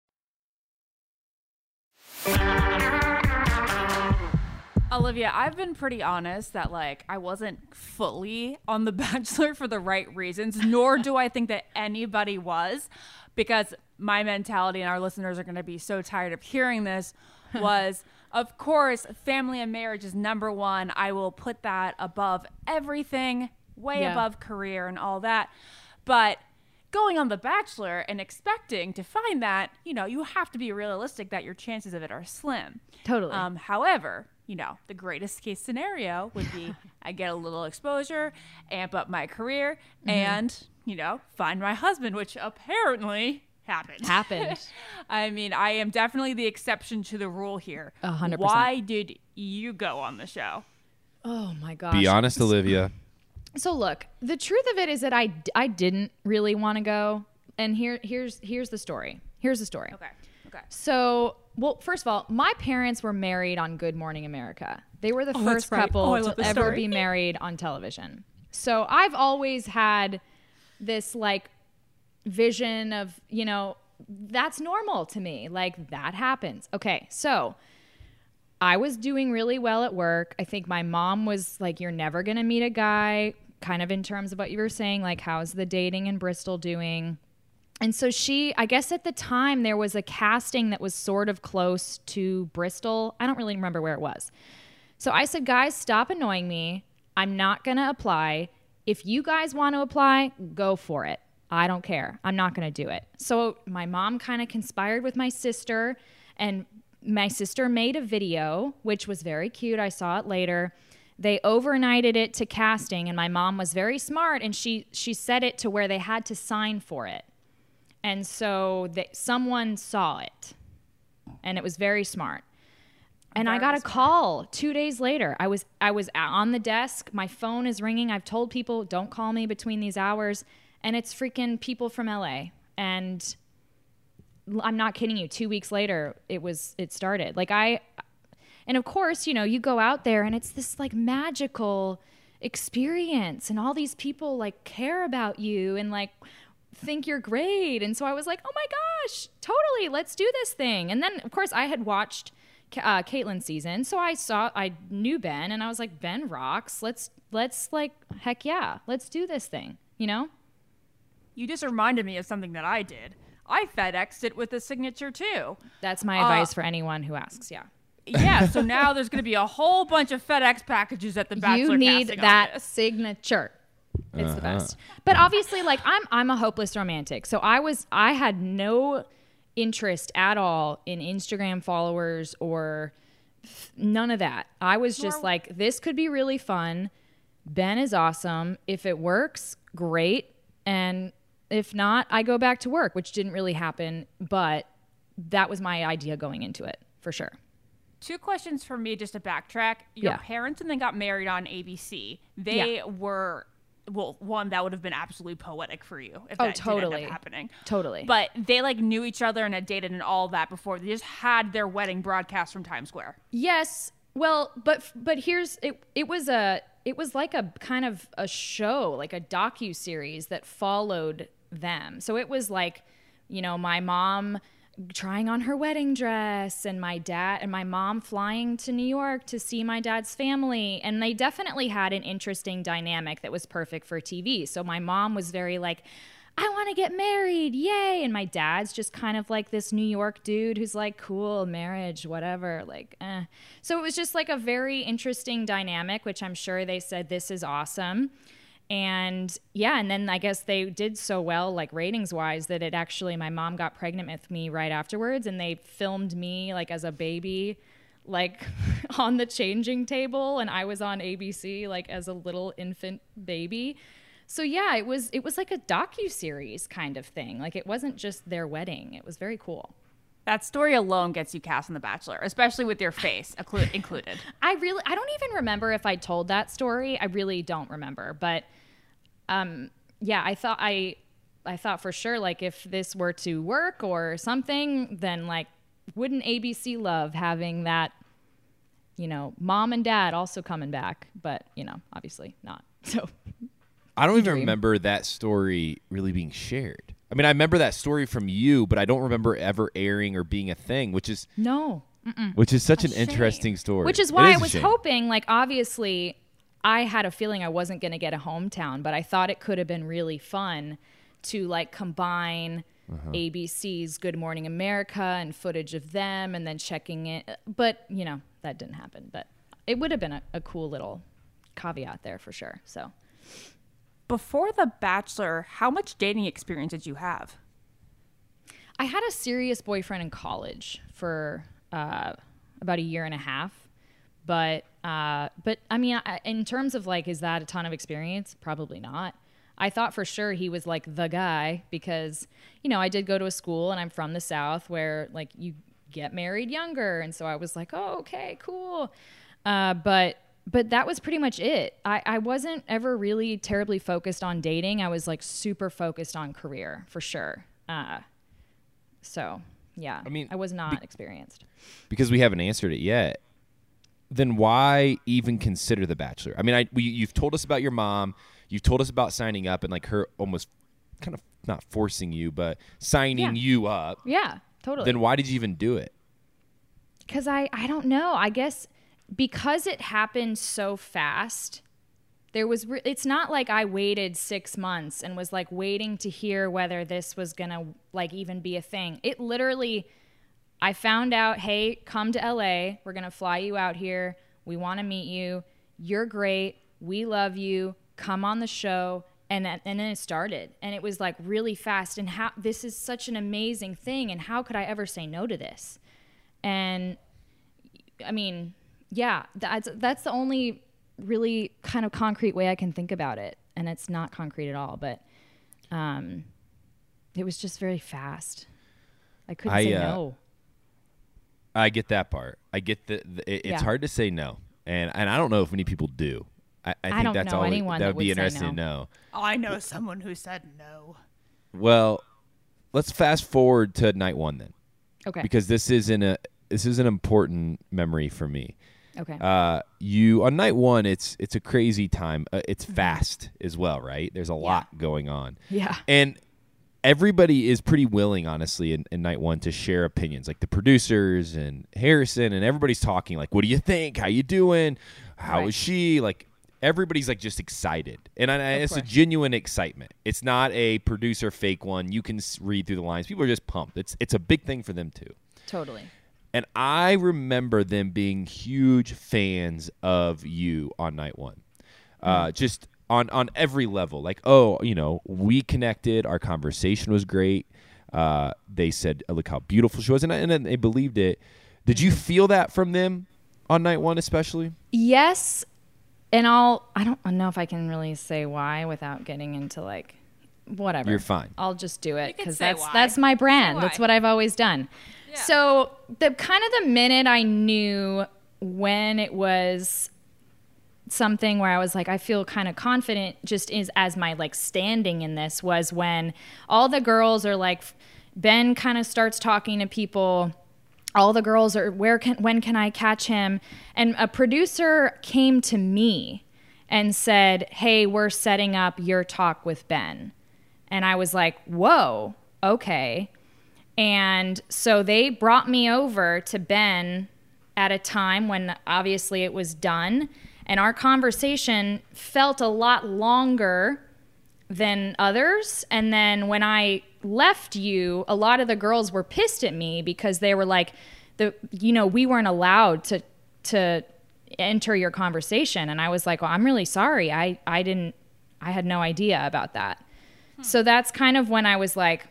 Olivia, I've been pretty honest that like I wasn't fully on The Bachelor for the right reasons, nor do I think that anybody was, because my mentality, and our listeners are going to be so tired of hearing this, was, of course, family and marriage is number one. I will put that above everything, way Yeah. above career and all that. But going on The Bachelor and expecting to find that, you know, you have to be realistic that your chances of it are slim. Totally. Um, however, you know, the greatest case scenario would be I get a little exposure, amp up my career, Mhm. and, you know, find my husband, which apparently happened. Happened. I mean, I am definitely the exception to the rule here. A hundred percent. Why did you go on the show? Oh my gosh. Be honest, Olivia. So look, the truth of it is that I, I didn't really want to go. And here here's here's the story. Here's the story. Okay. Okay. So, well, first of all, my parents were married on Good Morning America. They were the Oh, that's first right. couple Oh, I to love this ever story. be married on television. So I've always had this like vision of, you know, that's normal to me. Like that happens. Okay. So I was doing really well at work. I think my mom was like, you're never going to meet a guy, kind of in terms of what you were saying, like, how's the dating in Bristol doing? And so she, I guess at the time, there was a casting that was sort of close to Bristol. I don't really remember where it was. So I said, guys, stop annoying me. I'm not going to apply. If you guys want to apply, go for it. I don't care. I'm not going to do it. So my mom kind of conspired with my sister, and my sister made a video, which was very cute. I saw it later. They overnighted it to casting, and my mom was very smart, and she she set it to where they had to sign for it. And so they, someone saw it, and it was very smart. And I got a call two days later. I was I was on the desk. My phone is ringing. I've told people, don't call me between these hours. And it's freaking people from L A. And I'm not kidding you. Two weeks later, it was it started. Like I, and of course, you know, you go out there and it's this like magical experience, and all these people like care about you and like think you're great. And so I was like, oh my gosh, totally, let's do this thing. And then of course I had watched uh, Caitlin's season, so I saw, I knew Ben, and I was like, Ben rocks. Let's let's like, heck yeah, let's do this thing. You know. You just reminded me of something that I did. I FedExed it with a signature too. That's my Uh, advice for anyone who asks. Yeah. Yeah, so now there's going to be a whole bunch of FedEx packages at the Bachelor You need casting that office. signature. It's Uh-huh. the best. But obviously, like I'm, I'm a hopeless romantic. So I was, I had no interest at all in Instagram followers or none of that. I was just like, this could be really fun. Ben is awesome. If it works, great. And if not, I go back to work, which didn't really happen. But that was my idea going into it, for sure. Two questions for me just to backtrack. Your Yeah. parents, when they got married on A B C, they Yeah. were, well, one, that would have been absolutely poetic for you if Oh, that did totally. end up happening. Totally. But they like knew each other and had dated and all that before. They just had their wedding broadcast from Times Square. Yes. Well, but but here's it. It was a it was like a kind of a show, like a docu-series that followed them. So it was like, you know, my mom trying on her wedding dress, and my dad and my mom flying to New York to see my dad's family. And they definitely had an interesting dynamic that was perfect for T V. So my mom was very like, I want to get married, yay. And my dad's just kind of like this New York dude who's like, cool, marriage, whatever, like, eh. So it was just like a very interesting dynamic, which I'm sure they said, this is awesome. And yeah, and then I guess they did so well, like ratings wise, that it actually, my mom got pregnant with me right afterwards, and they filmed me like as a baby, like on the changing table, and I was on A B C like as a little infant baby. So yeah, it was it was like a docuseries kind of thing. Like it wasn't just their wedding. It was very cool. That story alone gets you cast on The Bachelor, especially with your face included. I really, I don't even remember if I told that story. I really don't remember. But um, yeah, I thought I, I thought for sure, like if this were to work or something, then like, wouldn't A B C love having that, you know, mom and dad also coming back? But, you know, obviously not. So I don't even dream. remember that story really being shared. I mean, I remember that story from you, but I don't remember ever airing or being a thing, which is no, Mm-mm. which is such A an shame. interesting story. Which is why is I was shame. hoping, like, obviously, I had a feeling I wasn't going to get a hometown, but I thought it could have been really fun to like combine uh-huh. A B C's Good Morning America and footage of them, and then checking it. But you know, that didn't happen. But it would have been a, a cool little caveat there for sure. So. Before The Bachelor, how much dating experience did you have? I had a serious boyfriend in college for uh, about a year and a half. But, uh, but I mean, I, in terms of like, is that a ton of experience? Probably not. I thought for sure he was like the guy because, you know, I did go to a school and I'm from the South where like you get married younger. And so I was like, oh, okay, cool. Uh, but But that was pretty much it. I, I wasn't ever really terribly focused on dating. I was like super focused on career for sure. Uh, so yeah, I mean, I was not be- experienced. Because we haven't answered it yet. Then why even consider The Bachelor? I mean, I we, you've told us about your mom. You've told us about signing up and like her almost kind of not forcing you, but signing Yeah. you up. Yeah, totally. Then why did you even do it? Because I, I don't know. I guess because it happened so fast, there was. Re- it's not like I waited six months and was like waiting to hear whether this was gonna like even be a thing. It literally, I found out, hey, come to L A. We're gonna fly you out here. We want to meet you. You're great. We love you. Come on the show. And then, and then it started, and it was like really fast. And how this is such an amazing thing. And how could I ever say no to this? And I mean. Yeah, that's that's the only really kind of concrete way I can think about it, and it's not concrete at all. But um, it was just very fast. I couldn't I, say uh, no. I get that part. I get the, the it, it's Yeah. hard to say no, and and I don't know if many people do. I, I think don't that's know all. anyone that that would be would say interesting to no. know. Oh, I know someone who said no. Well, let's fast forward to night one then. Okay. Because this is in a this is an important memory for me. Okay. Uh, you on night one, it's it's a crazy time. Uh, it's fast as well, right? There's a lot going on. Yeah. And everybody is pretty willing, honestly, in, in night one to share opinions. Like the producers and Harrison and everybody's talking. Like, what do you think? How you doing? How is Right. she? Like everybody's like just excited, and I, Of it's a course. genuine excitement. It's not a producer fake one. You can s- read through the lines. People are just pumped. It's it's a big thing for them too. Totally. And I remember them being huge fans of you on night one. Uh, just on, on every level. Like, oh, you know, we connected. Our conversation was great. Uh, they said, look how beautiful she was. And, I, and then they believed it. Did you feel that from them on night one especially? Yes, and I'll. I don't know if I can really say why without getting into like whatever. You're fine. I'll just do it can because say that's why. that's my brand. Say That's why. what I've always done. So the kind of the minute I knew when it was something where I was like, I feel kind of confident just is as my like standing in this was when all the girls are like, Ben kind of starts talking to people. All the girls are, where can, when can I catch him? And a producer came to me and said, hey, we're setting up your talk with Ben. And I was like, whoa, okay. And so they brought me over to Ben at a time when obviously it was done. And our conversation felt a lot longer than others. And then when I left you, a lot of the girls were pissed at me because they were like, the you know, we weren't allowed to to enter your conversation. And I was like, well, I'm really sorry. I, I didn't, I had no idea about that. Hmm. So that's kind of when I was like,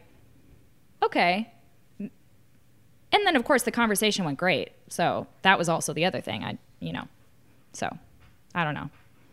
okay. And then of course the conversation went great. So that was also the other thing. I, you know, so I don't know.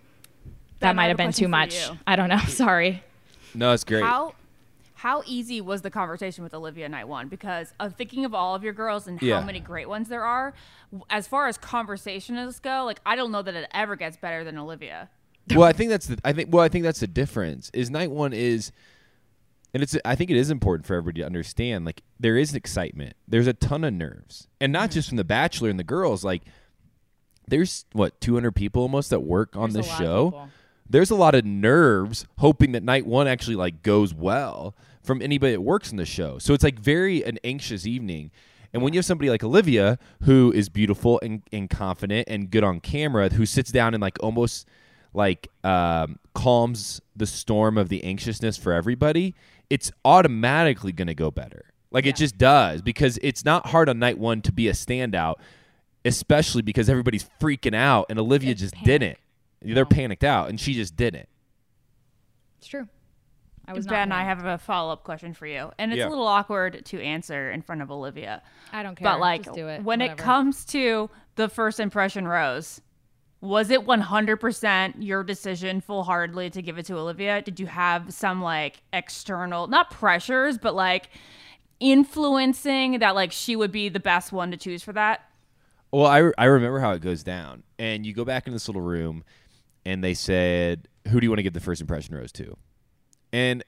That Ben, might I have been too for much. you. I don't know. Sorry. No, it's great. How how easy was the conversation with Olivia night one? Because of thinking of all of your girls and Yeah. how many great ones there are, as far as conversationists go, like I don't know that it ever gets better than Olivia. Well, I think that's the I think well, I think that's the difference. Is night one is and it's I think it is important for everybody to understand, like there is excitement. There's a ton of nerves. And not just from the Bachelor and the girls, like there's what two hundred people almost that work on There's the a lot of show. people. There's a lot of nerves hoping that night one actually like goes well from anybody that works in the show. So it's like very an anxious evening. And when you have somebody like Olivia who is beautiful and, and confident and good on camera, who sits down and like almost like um, calms the storm of the anxiousness for everybody, it's automatically going to go better. Like yeah. it just does, because it's not hard on night one to be a standout, especially because everybody's freaking out and Olivia It's just panic. didn't. They're panicked out and she just didn't. It's true. I was Ben, not I panicked. have a follow-up question for you. And it's Yeah. a little awkward to answer in front of Olivia. I don't care. But like Just do it. when it Whatever. comes to the first impression rose, was it one hundred percent your decision full-heartedly to give it to Olivia? Did you have some like external, not pressures, but like influencing that like she would be the best one to choose for that? Well, I, I remember how it goes down. And you go back in this little room and they said, who do you want to give the first impression rose to? And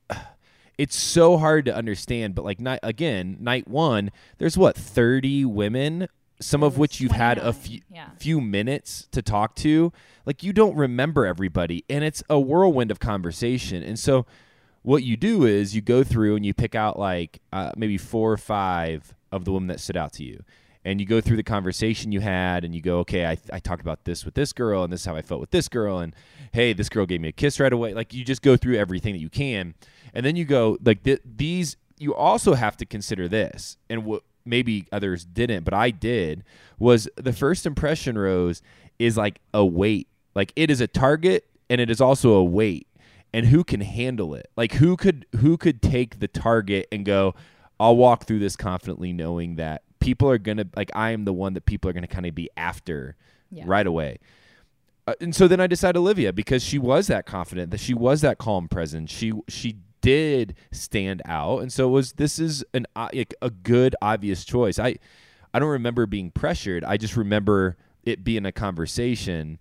it's so hard to understand, but like night again, night one, there's what, thirty women, some of which you've had a few yeah. few minutes to talk to. Like you don't remember everybody, and it's a whirlwind of conversation. And so what you do is you go through and you pick out like uh, maybe four or five of the women that stood out to you. And you go through the conversation you had and you go, okay, I, I talked about this with this girl and this is how I felt with this girl. And hey, this girl gave me a kiss right away. Like you just go through everything that you can. And then you go like th- these, you also have to consider this. And what maybe others didn't, but I did, was the first impression rose is like a weight. Like it is a target and it is also a weight. And who can handle it? Like who could, who could take the target and go, I'll walk through this confidently knowing that people are going to, like, I am the one that people are going to kind of be after Yeah. right away. Uh, and so then I decided Olivia, because she was that confident, that she was that calm presence. She she did stand out. And so it was, this is an uh, like a good, obvious choice. I, I don't remember being pressured. I just remember it being a conversation,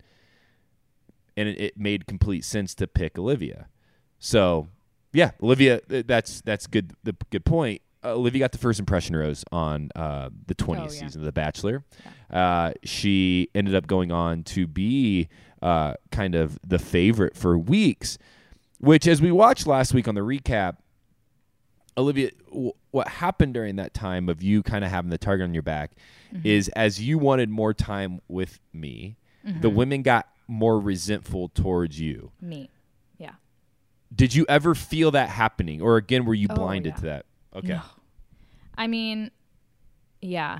and it, it made complete sense to pick Olivia. So, yeah, Olivia, that's that's good. The good point. Uh, Olivia got the first impression rose on uh, the twentieth Oh, yeah. season of The Bachelor. Uh, she ended up going on to be uh, kind of the favorite for weeks, which, as we watched last week on the recap, Olivia, w- what happened during that time of you kind of having the target on your back Mm-hmm. is, as you wanted more time with me, the Mhm. women got more resentful towards you. Me. Yeah. Did you ever feel that happening? Or again, were you Oh, blinded yeah. to that? Okay. No. I mean, yeah.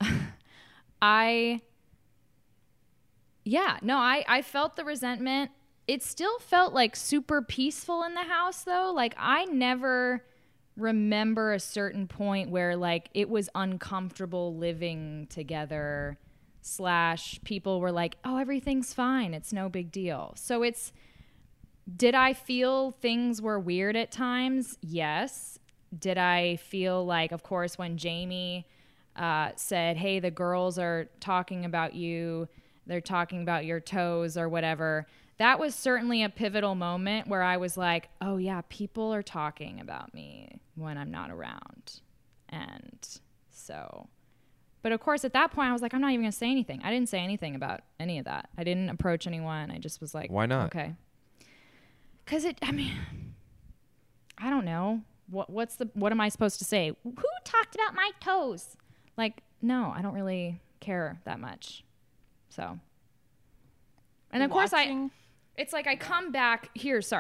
I, yeah, no, I, I felt the resentment. It still felt like super peaceful in the house though. Like I never remember a certain point where like it was uncomfortable living together slash people were like, oh, everything's fine. It's no big deal. So it's, did I feel things were weird at times? Yes. Did I feel like, of course, when Jamie uh, said, hey, the girls are talking about you, they're talking about your toes or whatever, that was certainly a pivotal moment where I was like, oh, yeah, people are talking about me when I'm not around. And so, but of course, at that point, I was like, I'm not even going to say anything. I didn't say anything about any of that. I didn't approach anyone. I just was like, Why not? Okay. Because it, I mean, I don't know. What what's the what am I supposed to say? Who talked about my toes? Like, no, I don't really care that much. So, and of course I, it's like I come back here. Sorry,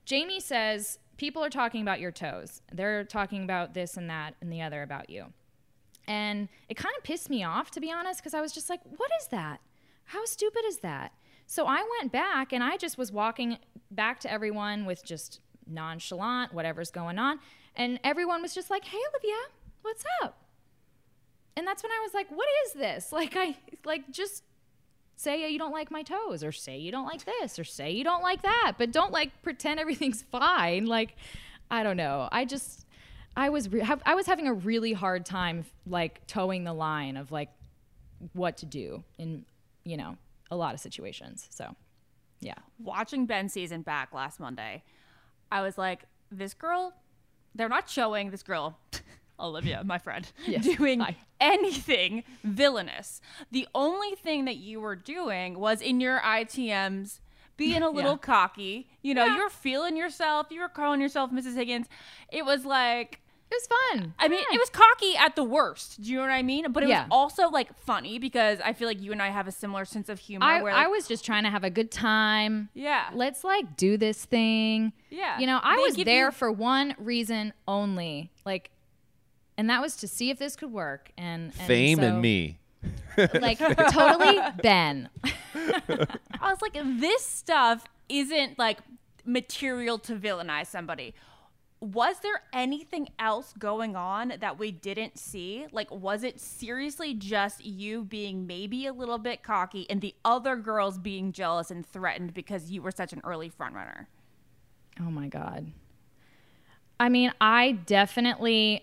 Jamie says, people are talking about your toes. They're talking about this and that and the other about you. And it kind of pissed me off, to be honest, because I was just like, what is that? How stupid is that? So I went back and I just was walking back to everyone with just nonchalant, whatever's going on. And everyone was just like, hey, Olivia, what's up? And that's when I was like, what is this? Like, I, like, just say you don't like my toes, or say you don't like this, or say you don't like that, but don't, like, pretend everything's fine. Like, I don't know. I just, I was, re- I was having a really hard time, like, towing the line of, like, what to do in, you know, a lot of situations. So, yeah. Watching Ben's season back last Monday, I was like, this girl, they're not showing this girl, Olivia, my friend, Yes. doing Hi. anything villainous. The only thing that you were doing was in your I T Ms being a little Yeah. cocky. You know, Yeah. you were feeling yourself. You were calling yourself Missus Higgins. It was like, it was fun. I mean, it was cocky at the worst. Do you know what I mean? But it Yeah. was also like funny because I feel like you and I have a similar sense of humor. I, where, like, I was just trying to have a good time. Yeah. Let's like do this thing. Yeah. You know, I They was give there you- for one reason only. Like, and that was to see if this could work. And, and Fame so, and me. Like, totally Ben. I was like, this stuff isn't like material to villainize somebody. Was there anything else going on that we didn't see? Like, was it seriously just you being maybe a little bit cocky and the other girls being jealous and threatened because you were such an early front runner? Oh my God. I mean, I definitely,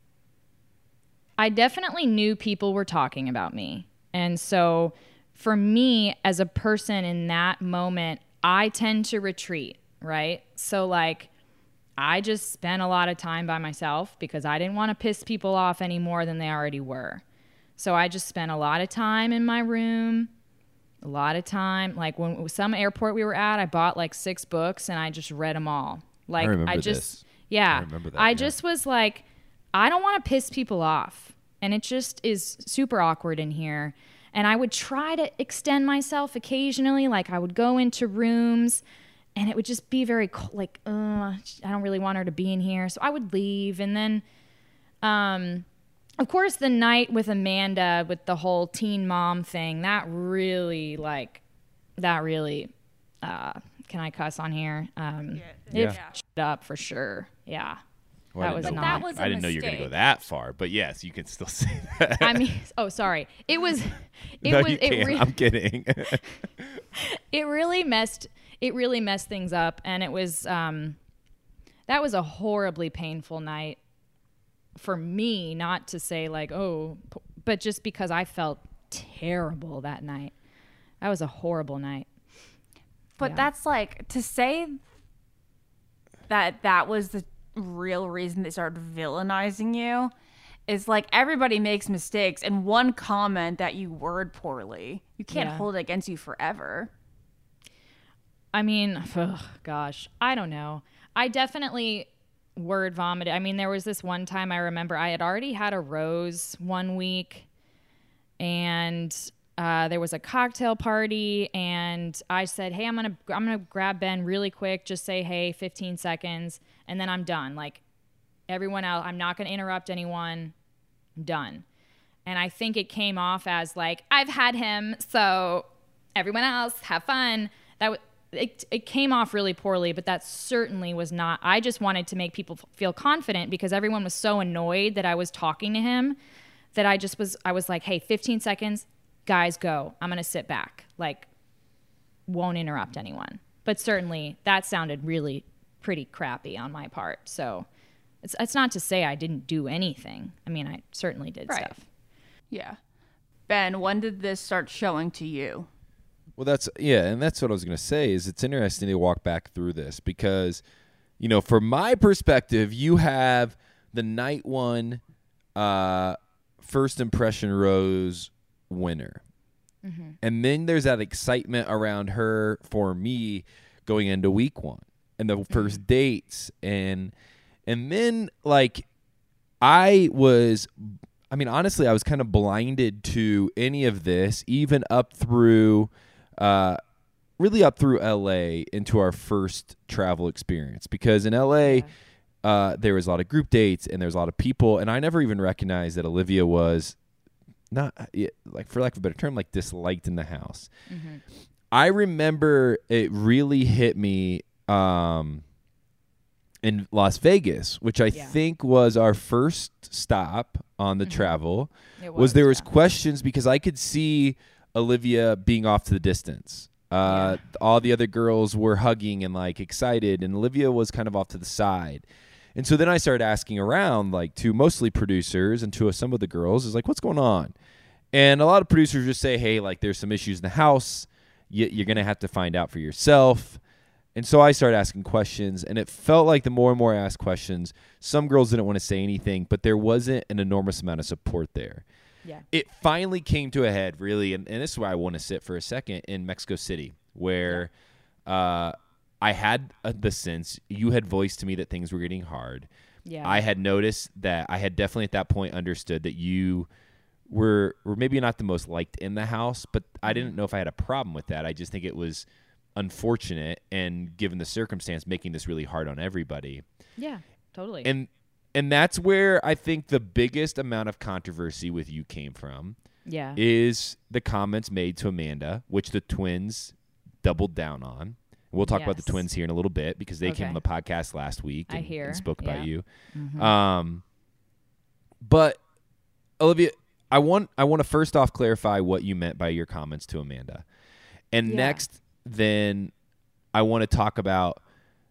I definitely knew people were talking about me. And so for me as a person in that moment, I tend to retreat, right? So like, I just spent a lot of time by myself because I didn't want to piss people off any more than they already were. So I just spent a lot of time in my room, a lot of time. Like when some airport we were at, I bought like six books and I just read them all. Like I remember I just, this. yeah, I remember that, I yeah. just was like, I don't want to piss people off. And it just is super awkward in here. And I would try to extend myself occasionally. Like I would go into rooms and it would just be very co- like, uh, I don't really want her to be in here. So I would leave. And then, um, of course, the night with Amanda with the whole teen mom thing, that really like, that really, uh, can I cuss on here? Um, Yeah. It Yeah. shit up for sure. Yeah. Well, I that was didn't know, not. That was a I didn't know you were going to go mistake. that far, but yes, you can still say that. I mean, oh, sorry. It was, it no, was, you it can't. re- I'm kidding. it really messed it really messed things up, and it was um that was a horribly painful night for me, not to say like, oh, p- but just because I felt terrible that night. That was a horrible night. But Yeah. that's like, to say that that was the real reason they started villainizing you is like, everybody makes mistakes, and one comment that you word poorly, you can't Yeah. hold it against you forever. I mean, ugh, gosh, I don't know. I definitely word vomited. I mean, there was this one time I remember I had already had a rose one week, and uh, there was a cocktail party, and I said, "Hey, I'm gonna I'm gonna grab Ben really quick. Just say hey, fifteen seconds, and then I'm done. Like everyone else, I'm not gonna interrupt anyone. I'm done." And I think it came off as like, I've had him, so everyone else have fun. That w- it, it came off really poorly, but that certainly was not. I just wanted to make people f- feel confident because everyone was so annoyed that I was talking to him that I just was, I was like, hey, fifteen seconds, guys, go. I'm going to sit back. Like, won't interrupt anyone. But certainly that sounded really pretty crappy on my part. So it's, it's not to say I didn't do anything. I mean, I certainly did Right. stuff. Yeah. Ben, when did this start showing to you? Well, that's yeah, and that's what I was going to say. Is it's interesting to walk back through this because, you know, from my perspective, you have the night one uh, first impression rose winner, Mm-hmm. and then there's that excitement around her for me going into week one and the first dates, and and then like I was. I mean, honestly, I was kind of blinded to any of this, even up through uh, really up through L A into our first travel experience, because in L A, yeah. uh, there was a lot of group dates and there was a lot of people, and I never even recognized that Olivia was not, like, for lack of a better term, like disliked in the house. Mm-hmm. I remember it really hit me um, in Las Vegas, which I yeah. think was our first stop on the mm-hmm. travel. It was, was there yeah. was questions because I could see Olivia being off to the distance. Uh, yeah. All the other girls were hugging and like excited, and Olivia was kind of off to the side. And so then I started asking around, like, to mostly producers and to some of the girls, is like, what's going on? And a lot of producers just say, hey, like, there's some issues in the house. You, you're going to have to find out for yourself. And so I started asking questions, and it felt like the more and more I asked questions, some girls didn't want to say anything, but there wasn't an enormous amount of support there. Yeah. It finally came to a head, really, and, and this is where I want to sit for a second, in Mexico City, where yeah. uh, I had uh, the sense you had voiced to me that things were getting hard. Yeah. I had noticed that I had definitely at that point understood that you were, were maybe not the most liked in the house, but I didn't know if I had a problem with that. I just think it was unfortunate, and given the circumstance, making this really hard on everybody. Yeah, totally. And and that's where I think the biggest amount of controversy with you came from. Yeah. Is the comments made to Amanda, which the twins doubled down on. We'll talk yes. about the twins here in a little bit, because they okay. came on the podcast last week and, I hear. and spoke yeah. about you. Mm-hmm. Um, but Olivia, I want I want to first off clarify what you meant by your comments to Amanda, and yeah. next, then I want to talk about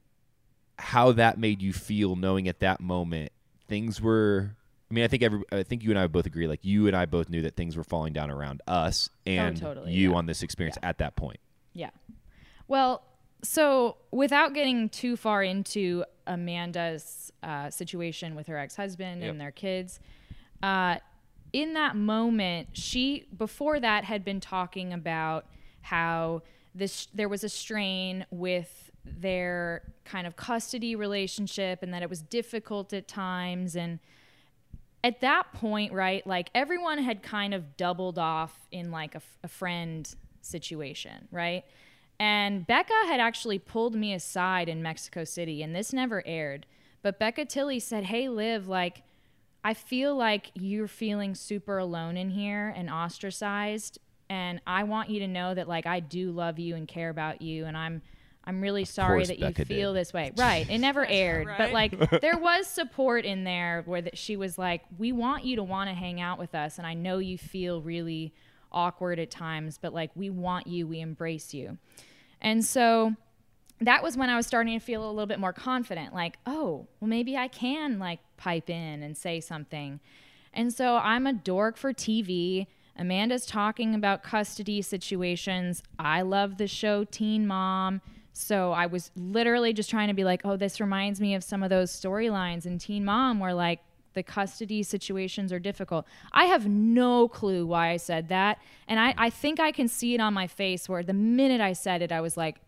how that made you feel, knowing at that moment things were. I mean, I think every, I think you and I both agree. Like, you and I both knew that things were falling down around us and oh, totally, you yeah. on this experience yeah. at that point. Yeah. Well, so without getting too far into Amanda's uh, situation with her ex-husband yep. and their kids, uh, in that moment, she before that had been talking about how this there was a strain with their kind of custody relationship, and that it was difficult at times. And at that point, right, like, everyone had kind of doubled off in like a, a friend situation, right? And Becca had actually pulled me aside in Mexico City, and this never aired, but Becca Tilley said, hey, Liv, like, I feel like you're feeling super alone in here and ostracized, and I want you to know that, like, I do love you and care about you, and I'm I'm really sorry that Becca you feel did. this way. Right. It never aired. Right. But, like, there was support in there where that she was like, we want you to want to hang out with us, and I know you feel really awkward at times, but, like, we want you, we embrace you. And so that was when I was starting to feel a little bit more confident, like, oh, well, maybe I can, like, pipe in and say something. And so I'm a dork for T V. Amanda's talking about custody situations. I love the show Teen Mom. So I was literally just trying to be like, oh, this reminds me of some of those storylines in Teen Mom where, like, the custody situations are difficult. I have no clue why I said that. And I, I think I can see it on my face where the minute I said it, I was like,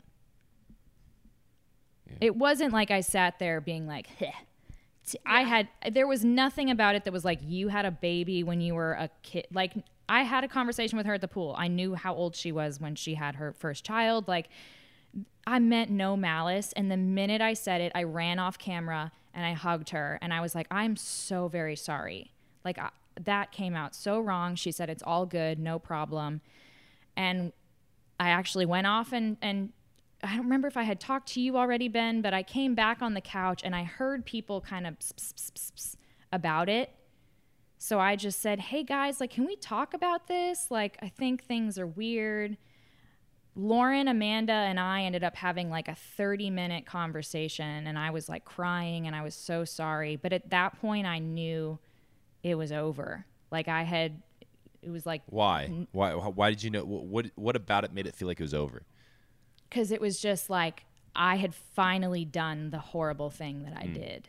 yeah. It wasn't like I sat there being like, heh. I had, there was nothing about it that was like, you had a baby when you were a kid. Like, I had a conversation with her at the pool. I knew how old she was when she had her first child. Like, I meant no malice. And the minute I said it, I ran off camera and I hugged her. And I was like, I'm so very sorry. Like, I, that came out so wrong. She said, it's all good, no problem. And I actually went off and, and I don't remember if I had talked to you already, Ben, but I came back on the couch and I heard people kind of pss, pss, pss, pss, about it. So I just said, hey guys, like, can we talk about this? Like, I think things are weird. Lauren, Amanda, and I ended up having like a thirty minute conversation, and I was like crying and I was so sorry. But at that point I knew it was over. Like, I had, it was like. Why? Why, why did you know? What, what about it made it feel like it was over? Because it was just like, I had finally done the horrible thing that I mm. did.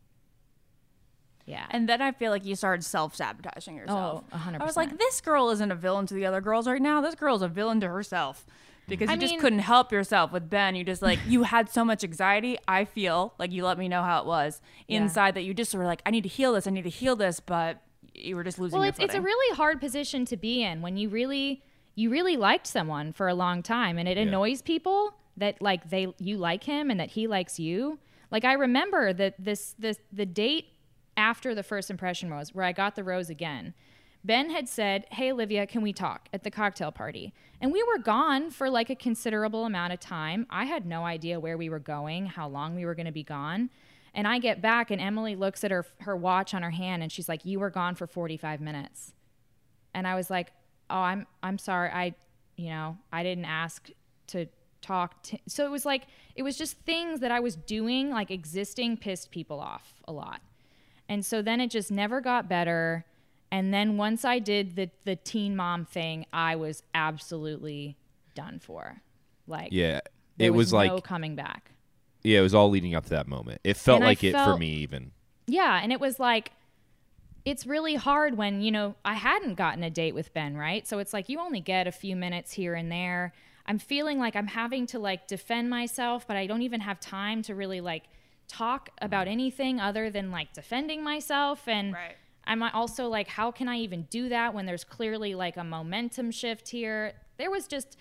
Yeah. And then I feel like you started self-sabotaging yourself. Oh, one hundred percent. I was like, this girl isn't a villain to the other girls right now. This girl's a villain to herself. Because I you mean, just couldn't help yourself with Ben. You just, like, you had so much anxiety. I feel like you let me know how it was inside, yeah. that you just were like, I need to heal this. I need to heal this. But you were just losing well, your it's, it's a really hard position to be in when you really, you really liked someone for a long time, and it Yeah. annoys people that like they you like him and that he likes you. Like I remember that this this the date after the first impression was where I got the rose again. Ben had said, "Hey Olivia, can we talk?" at the cocktail party. And we were gone for like a considerable amount of time. I had no idea where we were going, how long we were going to be gone. And I get back and Emily looks at her her watch on her hand and she's like, "You were gone for forty-five minutes." And I was like, "Oh, I'm I'm sorry. I, you know, I didn't ask to talk to." So it was like it was just things that I was doing, like existing, pissed people off a lot. And so then it just never got better. And then once I did the the teen mom thing, I was absolutely done for. Like, Yeah, there it was, was no like coming back. Yeah, it was all leading up to that moment. It felt And I like it for felt- me even. Yeah, and it was like, it's really hard when, you know, I hadn't gotten a date with Ben, right? So it's like you only get a few minutes here and there. I'm feeling like I'm having to like defend myself, but I don't even have time to really like talk about anything other than like defending myself. And Right. I'm also like, how can I even do that when there's clearly like a momentum shift here? There was just,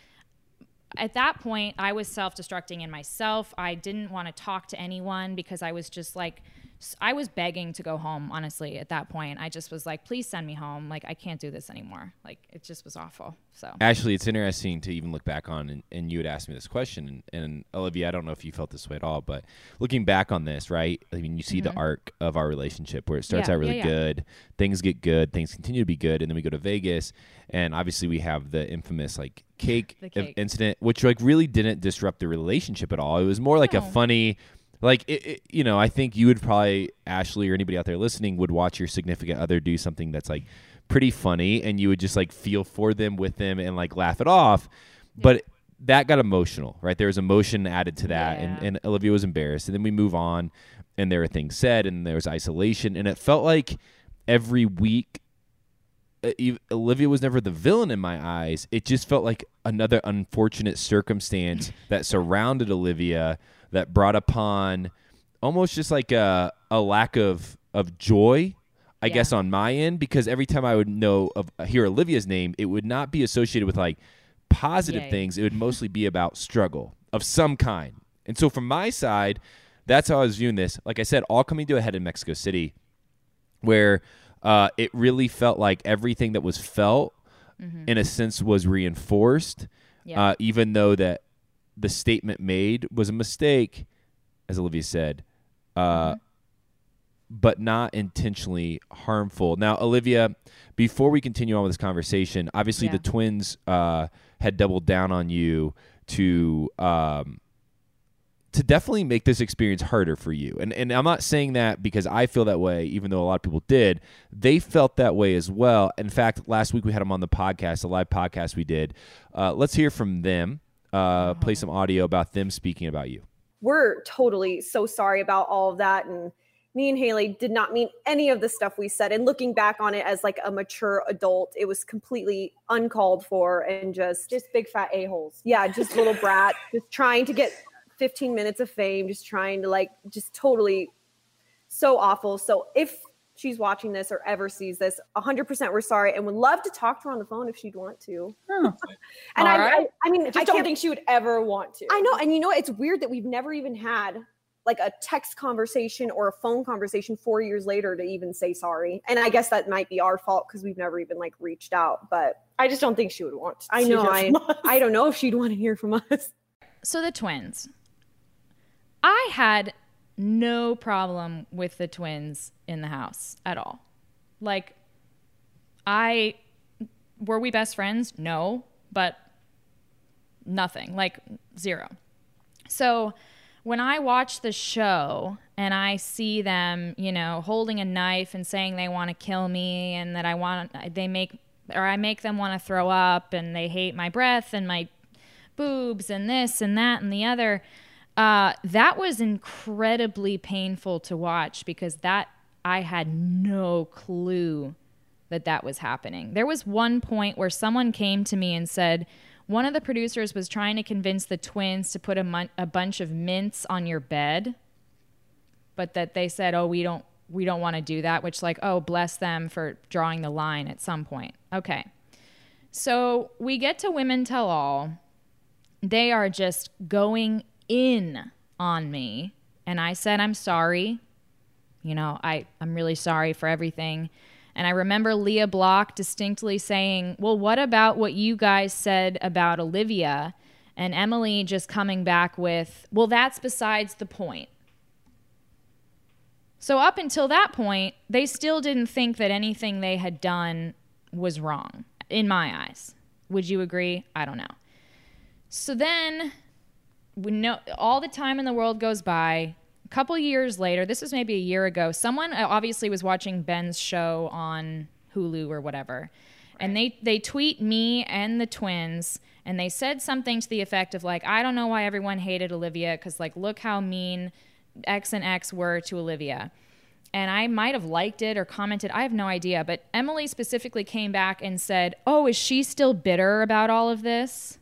at that point, I was self-destructing in myself. I didn't want to talk to anyone because I was just like, I was begging to go home, honestly, at that point. I just was like, please send me home. Like, I can't do this anymore. Like, it just was awful. So Actually, it's interesting to even look back on, and, and you had asked me this question, and, and Olivia, I don't know if you felt this way at all, but looking back on this, right? I mean, you see Mhm. the arc of our relationship where it starts Yeah, out really yeah, yeah. good, things get good, things continue to be good, and then we go to Vegas, and obviously we have the infamous like cake, The cake. incident, which like really didn't disrupt the relationship at all. It was more like a No. funny. Like, it, it, you know, I think you would probably, Ashley, or anybody out there listening, would watch your significant other do something that's, like, pretty funny, and you would just, like, feel for them, with them, and, like, laugh it off. But that got emotional, right? There was emotion added to that, and, Yeah. and Olivia was embarrassed. And then we move on, and there were things said, and there was isolation. And it felt like every week, uh, ev- Olivia was never the villain in my eyes. It just felt like another unfortunate circumstance that surrounded Olivia that brought upon almost just like a, a lack of, of joy, I Yeah. guess, on my end, because every time I would know of hear Olivia's name, it would not be associated with like positive Yay. things. It would mostly be about struggle of some kind. And so from my side, that's how I was viewing this. Like I said, all coming to a head in Mexico City, where uh, it really felt like everything that was felt, Mhm. in a sense, was reinforced, Yeah. uh, even though that the statement made was a mistake, as Olivia said, uh, Mm-hmm. but not intentionally harmful. Now, Olivia, before we continue on with this conversation, obviously Yeah. the twins uh, had doubled down on you to um, to definitely make this experience harder for you. And and I'm not saying that because I feel that way, even though a lot of people did. They felt that way as well. In fact, last week we had them on the podcast, a live podcast we did. Uh, let's hear from them, uh, play some audio about them speaking about you. We're totally so sorry about all of that. And me and Haley did not mean any of the stuff we said. And looking back on it as like a mature adult, it was completely uncalled for and just Just big fat a-holes. yeah, just little brat, just trying to get fifteen minutes of fame, just trying to like, just totally so awful. So if she's watching this or ever sees this, one hundred percent we're sorry and would love to talk to her on the phone if she'd want to. and All I, right. I, I mean, I I just don't can't think she would ever want to. I know. And you know, it's weird that we've never even had like a text conversation or a phone conversation four years later to even say sorry. And I guess that might be our fault because we've never even like reached out, but I just don't think she would want to. I know. hear I, from us. I don't know if she'd want to hear from us. So the twins. I had no problem with the twins in the house at all. Like, I, were we best friends? No, but nothing, like zero. So when I watch the show and I see them, you know, holding a knife and saying they want to kill me and that I want, they make, or I make them want to throw up and they hate my breath and my boobs and this and that and the other, uh, that was incredibly painful to watch because that, I had no clue that that was happening. There was one point where someone came to me and said, one of the producers was trying to convince the twins to put a, mon- a bunch of mints on your bed, but that they said, oh, we don't, we don't want to do that, which like, oh, bless them for drawing the line at some point. Okay. So we get to Women Tell All. They are just going in on me. And I said, I'm sorry. You know, I, I'm really sorry for everything. And I remember Leah Block distinctly saying, well, what about what you guys said about Olivia? And Emily just coming back with, well, that's besides the point. So up until that point, they still didn't think that anything they had done was wrong, in my eyes. Would you agree? I don't know. So then, when no, all the time in the world goes by. A couple years later, this was maybe a year ago, someone obviously was watching Ben's show on Hulu or whatever. Right. And they, they tweet me and the twins, and they said something to the effect of like, I don't know why everyone hated Olivia, because like, look how mean X and X were to Olivia. And I might have liked it or commented. I have no idea. But Emily specifically came back and said, oh, is she still bitter about all of this?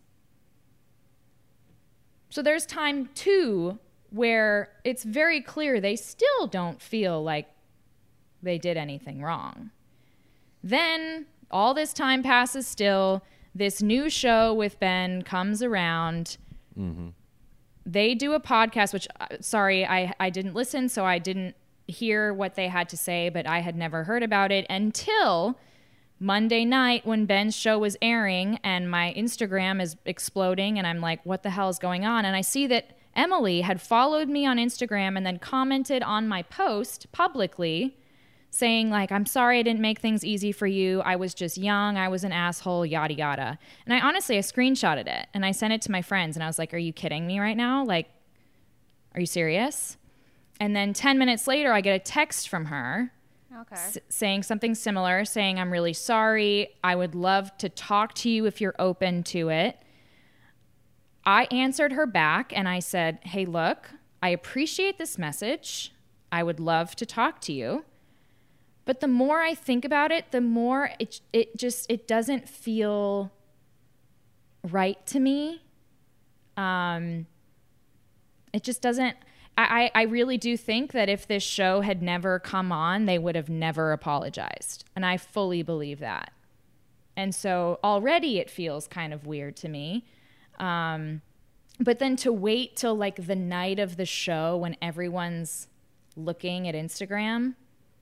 So there's time two where it's very clear they still don't feel like they did anything wrong. Then all this time passes still. This new show with Ben comes around. Mm-hmm. They do a podcast, which, uh, sorry, I, I didn't listen, so I didn't hear what they had to say, but I had never heard about it until Monday night when Ben's show was airing and my Instagram is exploding and I'm like, what the hell is going on? And I see that Emily had followed me on Instagram and then commented on my post publicly saying like, I'm sorry I didn't make things easy for you. I was just young. I was an asshole, yada, yada. And I honestly, I screenshotted it and I sent it to my friends and I was like, are you kidding me right now? Like, are you serious? And then ten minutes later, I get a text from her okay. s- saying something similar, saying, I'm really sorry. I would love to talk to you if you're open to it. I answered her back and I said, hey, look, I appreciate this message. I would love to talk to you. But the more I think about it, the more it it just, it doesn't feel right to me. Um, it just doesn't, I, I really do think that if this show had never come on, they would have never apologized. And I fully believe that. And so already it feels kind of weird to me. Um, but then to wait till like the night of the show when everyone's looking at Instagram,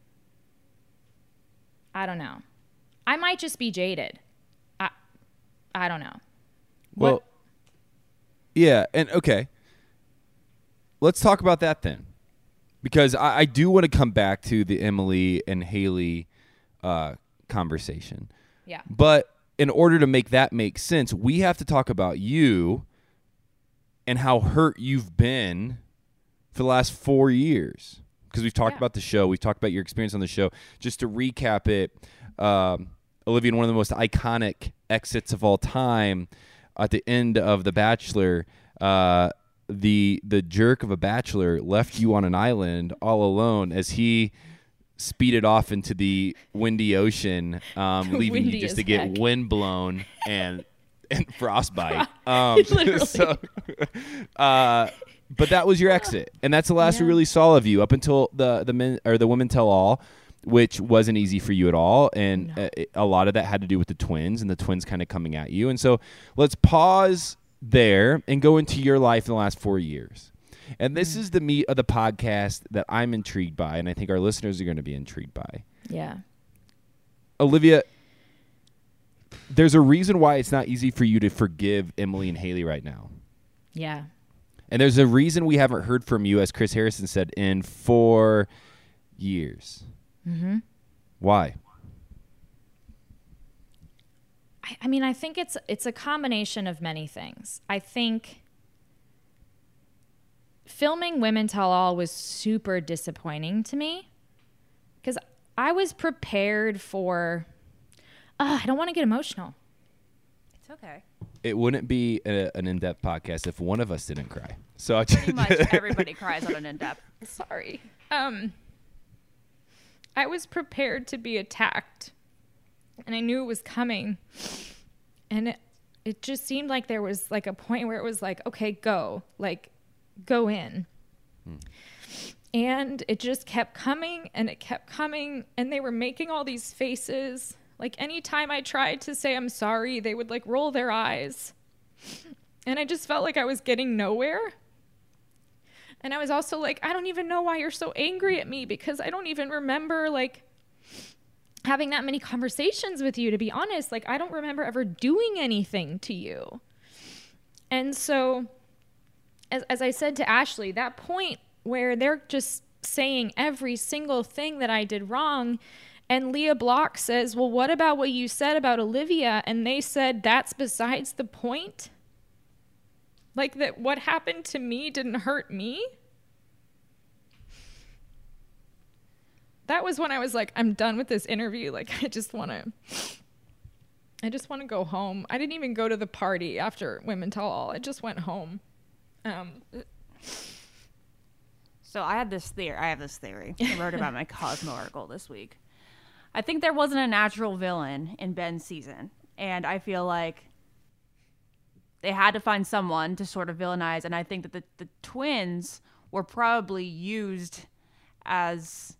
I don't know. I might just be jaded. I, I don't know. Well, what? Yeah. And okay. Let's talk about that then, because I, I do want to come back to the Emily and Haley uh, conversation. Yeah. But in order to make that make sense, we have to talk about you and how hurt you've been for the last four years. Because we've talked yeah. about the show. We've talked about your experience on the show. Just to recap it, um, Olivia, in one of the most iconic exits of all time, at the end of The Bachelor, uh, the the jerk of a bachelor left you on an island all alone as he speeded off into the windy ocean, um, leaving you just to get heck. wind blown and and frostbite. Um, so, uh, but that was your exit, and that's the last yeah. we really saw of you up until the the men or the Women Tell All, which wasn't easy for you at all, and no. a, a lot of that had to do with the twins and the twins kind of coming at you. And so let's pause there and go into your life in the last four years. And this mm. is the meat of the podcast that I'm intrigued by, and I think our listeners are going to be intrigued by. Yeah. Olivia, there's a reason why it's not easy for you to forgive Emily and Haley right now. Yeah. And there's a reason we haven't heard from you, as Chris Harrison said, in four years. Mm-hmm. Why? I mean, I think it's it's a combination of many things. I think filming Women Tell All was super disappointing to me because I was prepared for, uh, I don't want to get emotional. It's okay. It wouldn't be a, an in-depth podcast if one of us didn't cry. So I just Pretty much everybody cries on an in-depth. Sorry. Um, I was prepared to be attacked. And I knew it was coming. And it, it just seemed like there was like a point where it was like, okay, go. Like, go in. Hmm. And it just kept coming and it kept coming. And they were making all these faces Like anytime I tried to say I'm sorry, they would like roll their eyes. And I just felt like I was getting nowhere. And I was also like, I don't even know why you're so angry at me, because I don't even remember like having that many conversations with you, to be honest. Like, I don't remember ever doing anything to you. And so, as, as I said to Ashley, that point where they're just saying every single thing that I did wrong, and Leah Block says, well, what about what you said about Olivia? And they said, that's besides the point. Like, that what happened to me didn't hurt me. That was when I was like, I'm done with this interview. Like, I just want to, I just want to go home. I didn't even go to the party after Women Tell All. I just went home. Um, so I had this theory. I have this theory. I wrote about my Cosmo article this week. I think there wasn't a natural villain in Ben's season. And I feel like they had to find someone to sort of villainize. And I think that the, the twins were probably used as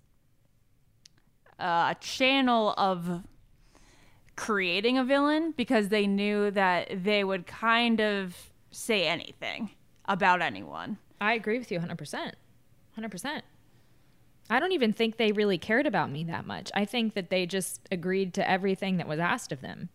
a channel of creating a villain, because they knew that they would kind of say anything about anyone. I agree with you one hundred percent. one hundred percent. I don't even think they really cared about me that much. I think that they just agreed to everything that was asked of them.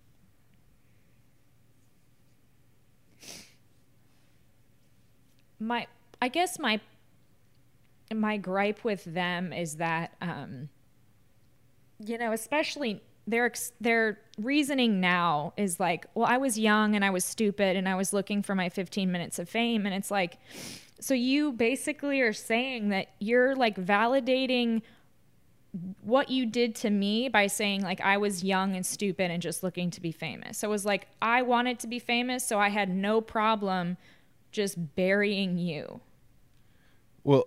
My, I guess my, my gripe with them is that, um, you know, especially their, their reasoning now is like, well, I was young and I was stupid and I was looking for my fifteen minutes of fame. And it's like, so you basically are saying that you're like validating what you did to me by saying like I was young and stupid and just looking to be famous. So it was like, I wanted to be famous, so I had no problem just burying you. Well,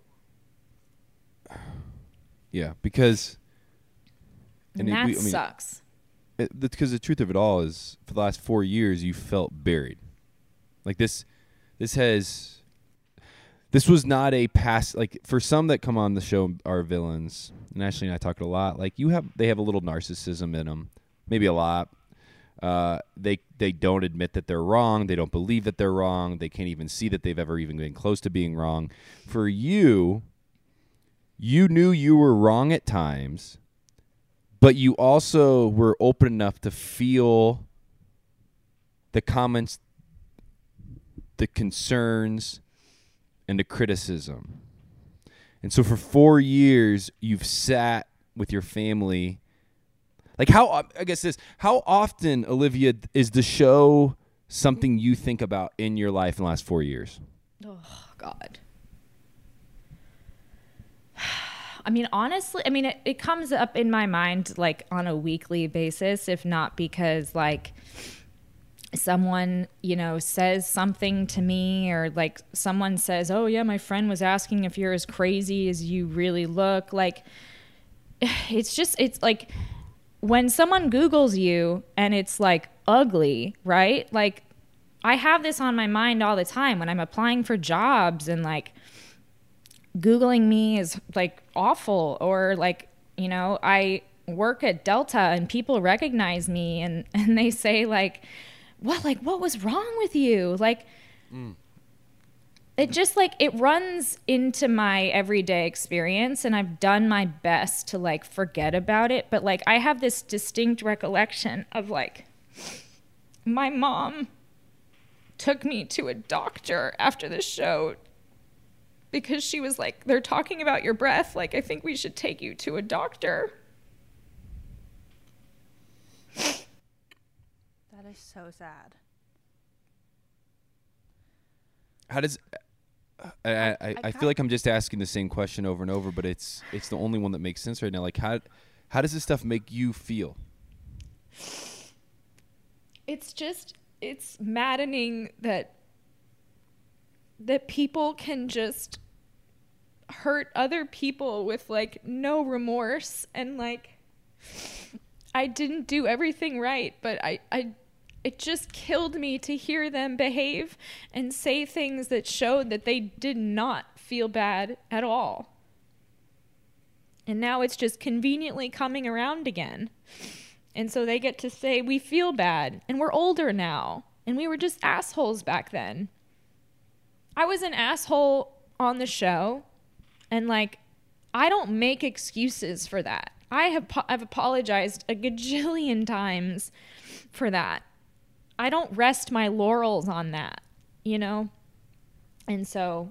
yeah, because and, and that it, we, I mean, sucks. It, because the truth of it all is, for the last four years, you felt buried. Like this, this has, this was not a past. Like for some that come on the show are villains, and Ashley and I talked a lot. Like you have, they have a little narcissism in them, maybe a lot. Uh, they they don't admit that they're wrong. They don't believe that they're wrong. They can't even see that they've ever even been close to being wrong. For you, you knew you were wrong at times, but you also were open enough to feel the comments, the concerns, and the criticism. And so for four years, you've sat with your family. Like how, I guess this, how often, Olivia, is the show something you think about in your life in the last four years? Oh, God. I mean, honestly, I mean, it, it comes up in my mind like on a weekly basis, if not because like someone, you know, says something to me, or like someone says, oh yeah, my friend was asking if you're as crazy as you really look. Like, it's just, it's like, when someone Googles you and it's like ugly, right? Like I have this on my mind all the time when I'm applying for jobs, and like Googling me is like awful. Or like, you know, I work at Delta and people recognize me and, and they say like, what, like what was wrong with you? Like, mm. It just like, it runs into my everyday experience, and I've done my best to like forget about it. But like, I have this distinct recollection of like, my mom took me to a doctor after the show because she was like, they're talking about your breath. Like, I think we should take you to a doctor. That is so sad. How does I, I, I, I feel like I'm just asking the same question over and over, but it's it's the only one that makes sense right now. Like how how does this stuff make you feel? It's just it's maddening that that people can just hurt other people with like no remorse, and like I didn't do everything right, but I I it just killed me to hear them behave and say things that showed that they did not feel bad at all. And now it's just conveniently coming around again. And so they get to say, we feel bad and we're older now. And we were just assholes back then. I was an asshole on the show. And like, I don't make excuses for that. I have po- I've apologized a gajillion times for that. I don't rest my laurels on that, you know? And so,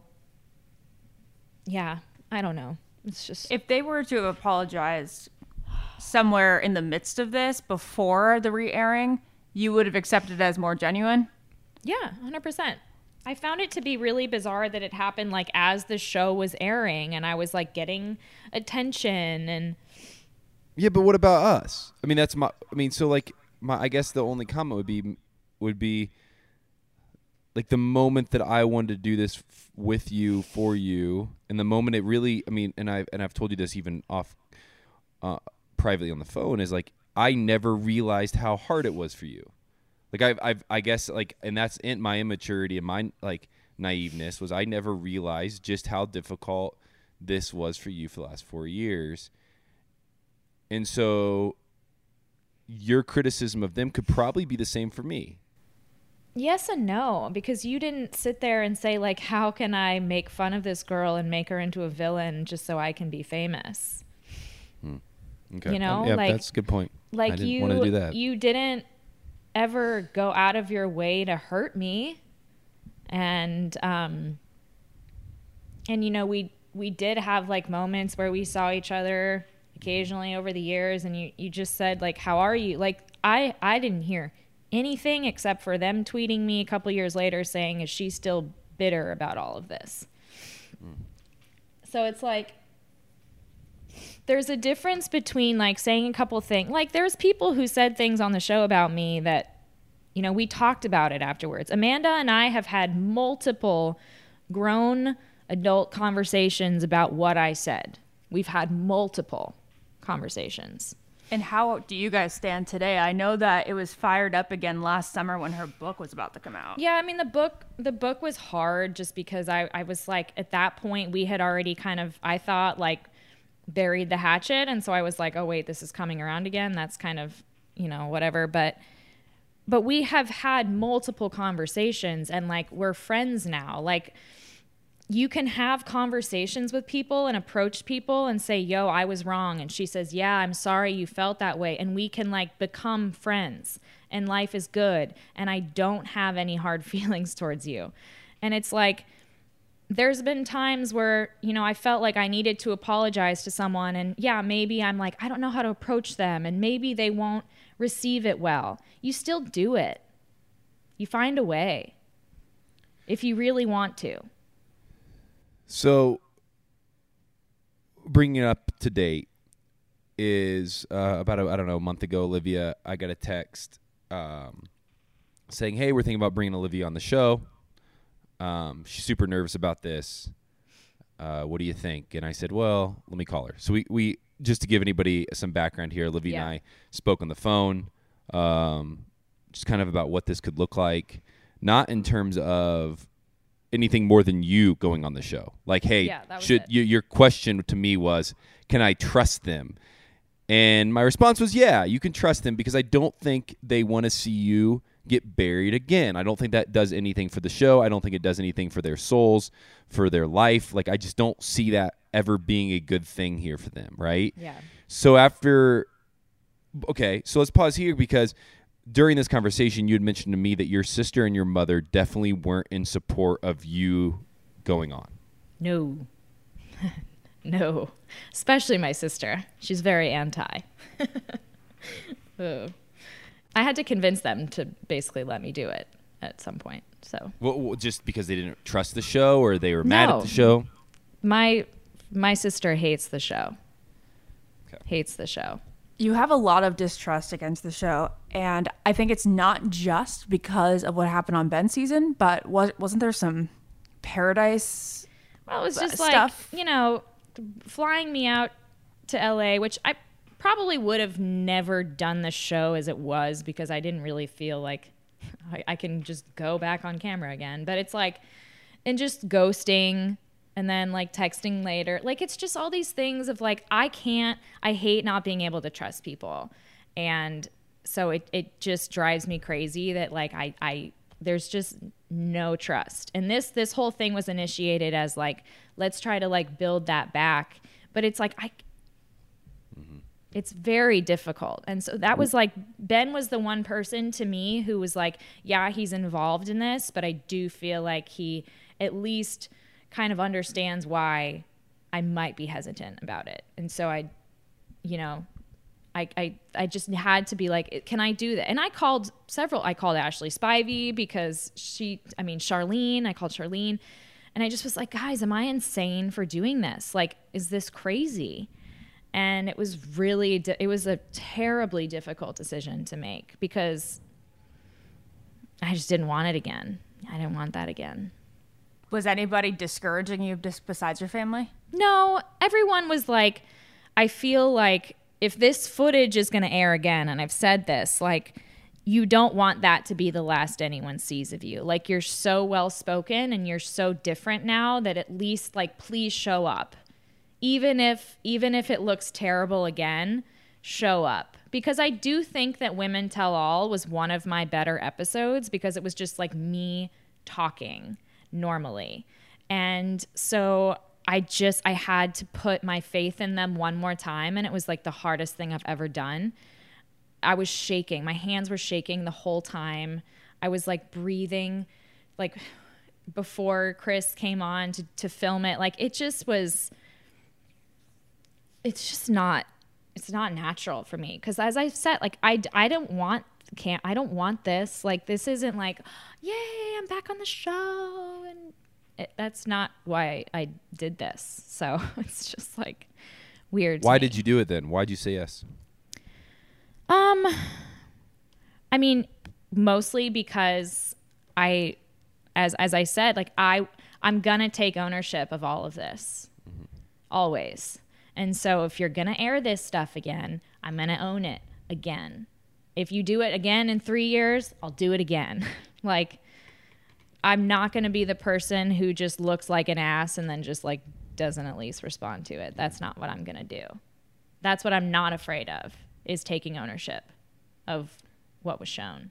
yeah, I don't know. It's just... If they were to have apologized somewhere in the midst of this before the re-airing, you would have accepted it as more genuine? Yeah, one hundred percent. I found it to be really bizarre that it happened like as the show was airing and I was like getting attention and... Yeah, but what about us? I mean, that's my. I mean, so like, my. I guess the only comment would be, would be, like the moment that I wanted to do this f- with you, for you, and the moment it really. I mean, and I and I've told you this even off, uh, privately on the phone, is like I never realized how hard it was for you. Like I've, I've, I guess like, and that's in my immaturity and my like naiveness was I never realized just how difficult this was for you for the last four years. And so your criticism of them could probably be the same for me. Yes and no, because you didn't sit there and say, like, how can I make fun of this girl and make her into a villain just so I can be famous? Hmm. Okay. You know, um, yeah, like, that's a good point. Like I didn't you, want to do that. You didn't ever go out of your way to hurt me. And, um, and, you know, we, we did have like moments where we saw each other occasionally over the years, and you, you just said like, how are you? Like I, I didn't hear anything except for them tweeting me a couple years later saying, is she still bitter about all of this? Mm. So it's like, there's a difference between like saying a couple things. Like there's people who said things on the show about me that, you know, we talked about it afterwards. Amanda and I have had multiple grown adult conversations about what I said. We've had multiple conversations. And how do you guys stand today? I know that it was fired up again last summer when her book was about to come out. Yeah, I mean, the book the book was hard just because I, I was like, at that point, we had already kind of, I thought, like, buried the hatchet. And so I was like, oh, wait, this is coming around again. That's kind of, you know, whatever. But but we have had multiple conversations and, like, we're friends now. Like, you can have conversations with people and approach people and say, yo, I was wrong. And she says, yeah, I'm sorry you felt that way. And we can like become friends and life is good. And I don't have any hard feelings towards you. And it's like, there's been times where, you know, I felt like I needed to apologize to someone. And yeah, maybe I'm like, I don't know how to approach them. And maybe they won't receive it well. You still do it. You find a way if you really want to. So, bringing it up to date is uh, about, a, I don't know, a month ago, Olivia, I got a text um, saying, hey, we're thinking about bringing Olivia on the show. Um, she's super nervous about this. Uh, what do you think? And I said, well, let me call her. So, we, we just to give anybody some background here, Olivia yeah. and I spoke on the phone, um, just kind of about what this could look like, not in terms of anything more than you going on the show. Like, hey, yeah, should you, your question to me was, can I trust them? And my response was, yeah, you can trust them because I don't think they want to see you get buried again. I don't think that does anything for the show. I don't think it does anything for their souls, for their life. Like, I just don't see that ever being a good thing here for them, right? Yeah. So after, okay, so let's pause here because during this conversation, you had mentioned to me that your sister and your mother definitely weren't in support of you going on. No. No. Especially my sister. She's very anti. Oh. I had to convince them to basically let me do it at some point. So. Well, just because they didn't trust the show or they were mad no. at the show? My my sister hates the show. Okay. Hates the show. You have a lot of distrust against the show, and I think it's not just because of what happened on Ben's season, but was, wasn't there some Paradise Well, it was just stuff? like, you know, flying me out to L A, which I probably would have never done the show as it was because I didn't really feel like I, I can just go back on camera again. But it's like, and just ghosting and then like texting later. Like, it's just all these things of like, I can't, I hate not being able to trust people. And so it, it just drives me crazy that like I, I there's just no trust. And this this whole thing was initiated as like, let's try to like build that back. But it's like I mm-hmm. it's very difficult. And so that was like, Ben was the one person to me who was like, yeah, he's involved in this, but I do feel like he at least kind of understands why I might be hesitant about it. And so I, you know, I, I, I just had to be like, can I do that? And I called several, I called Ashley Spivey because she, I mean, Charlene, I called Charlene and I just was like, guys, am I insane for doing this? Like, is this crazy? And it was really, it was a terribly difficult decision to make because I just didn't want it again. I didn't want that again. Was anybody discouraging you just besides your family? No, everyone was like, I feel like if this footage is going to air again, and I've said this, like, you don't want that to be the last anyone sees of you. Like, you're so well-spoken and you're so different now that at least, like, please show up. Even if, even if it looks terrible again, show up. Because I do think that Women Tell All was one of my better episodes because it was just, like, me talking normally. And so I just, I had to put my faith in them one more time. And it was like the hardest thing I've ever done. I was shaking. My hands were shaking the whole time. I was like breathing, like before Chris came on to, to film it. Like it just was, it's just not, it's not natural for me. Cause as I've said, like I, I don't want, can't, I don't want this. Like this isn't like, yay, I'm back on the show. And it, that's not why I did this. So it's just like weird. Why did you do it then? Why'd you say yes? Um, I mean, mostly because I, as, as I said, like I, I'm going to take ownership of all of this mm-hmm. always. And so if you're going to air this stuff again, I'm going to own it again. If you do it again in three years, I'll do it again. Like, I'm not going to be the person who just looks like an ass and then just like doesn't at least respond to it. That's not what I'm going to do. That's what I'm not afraid of, is taking ownership of what was shown.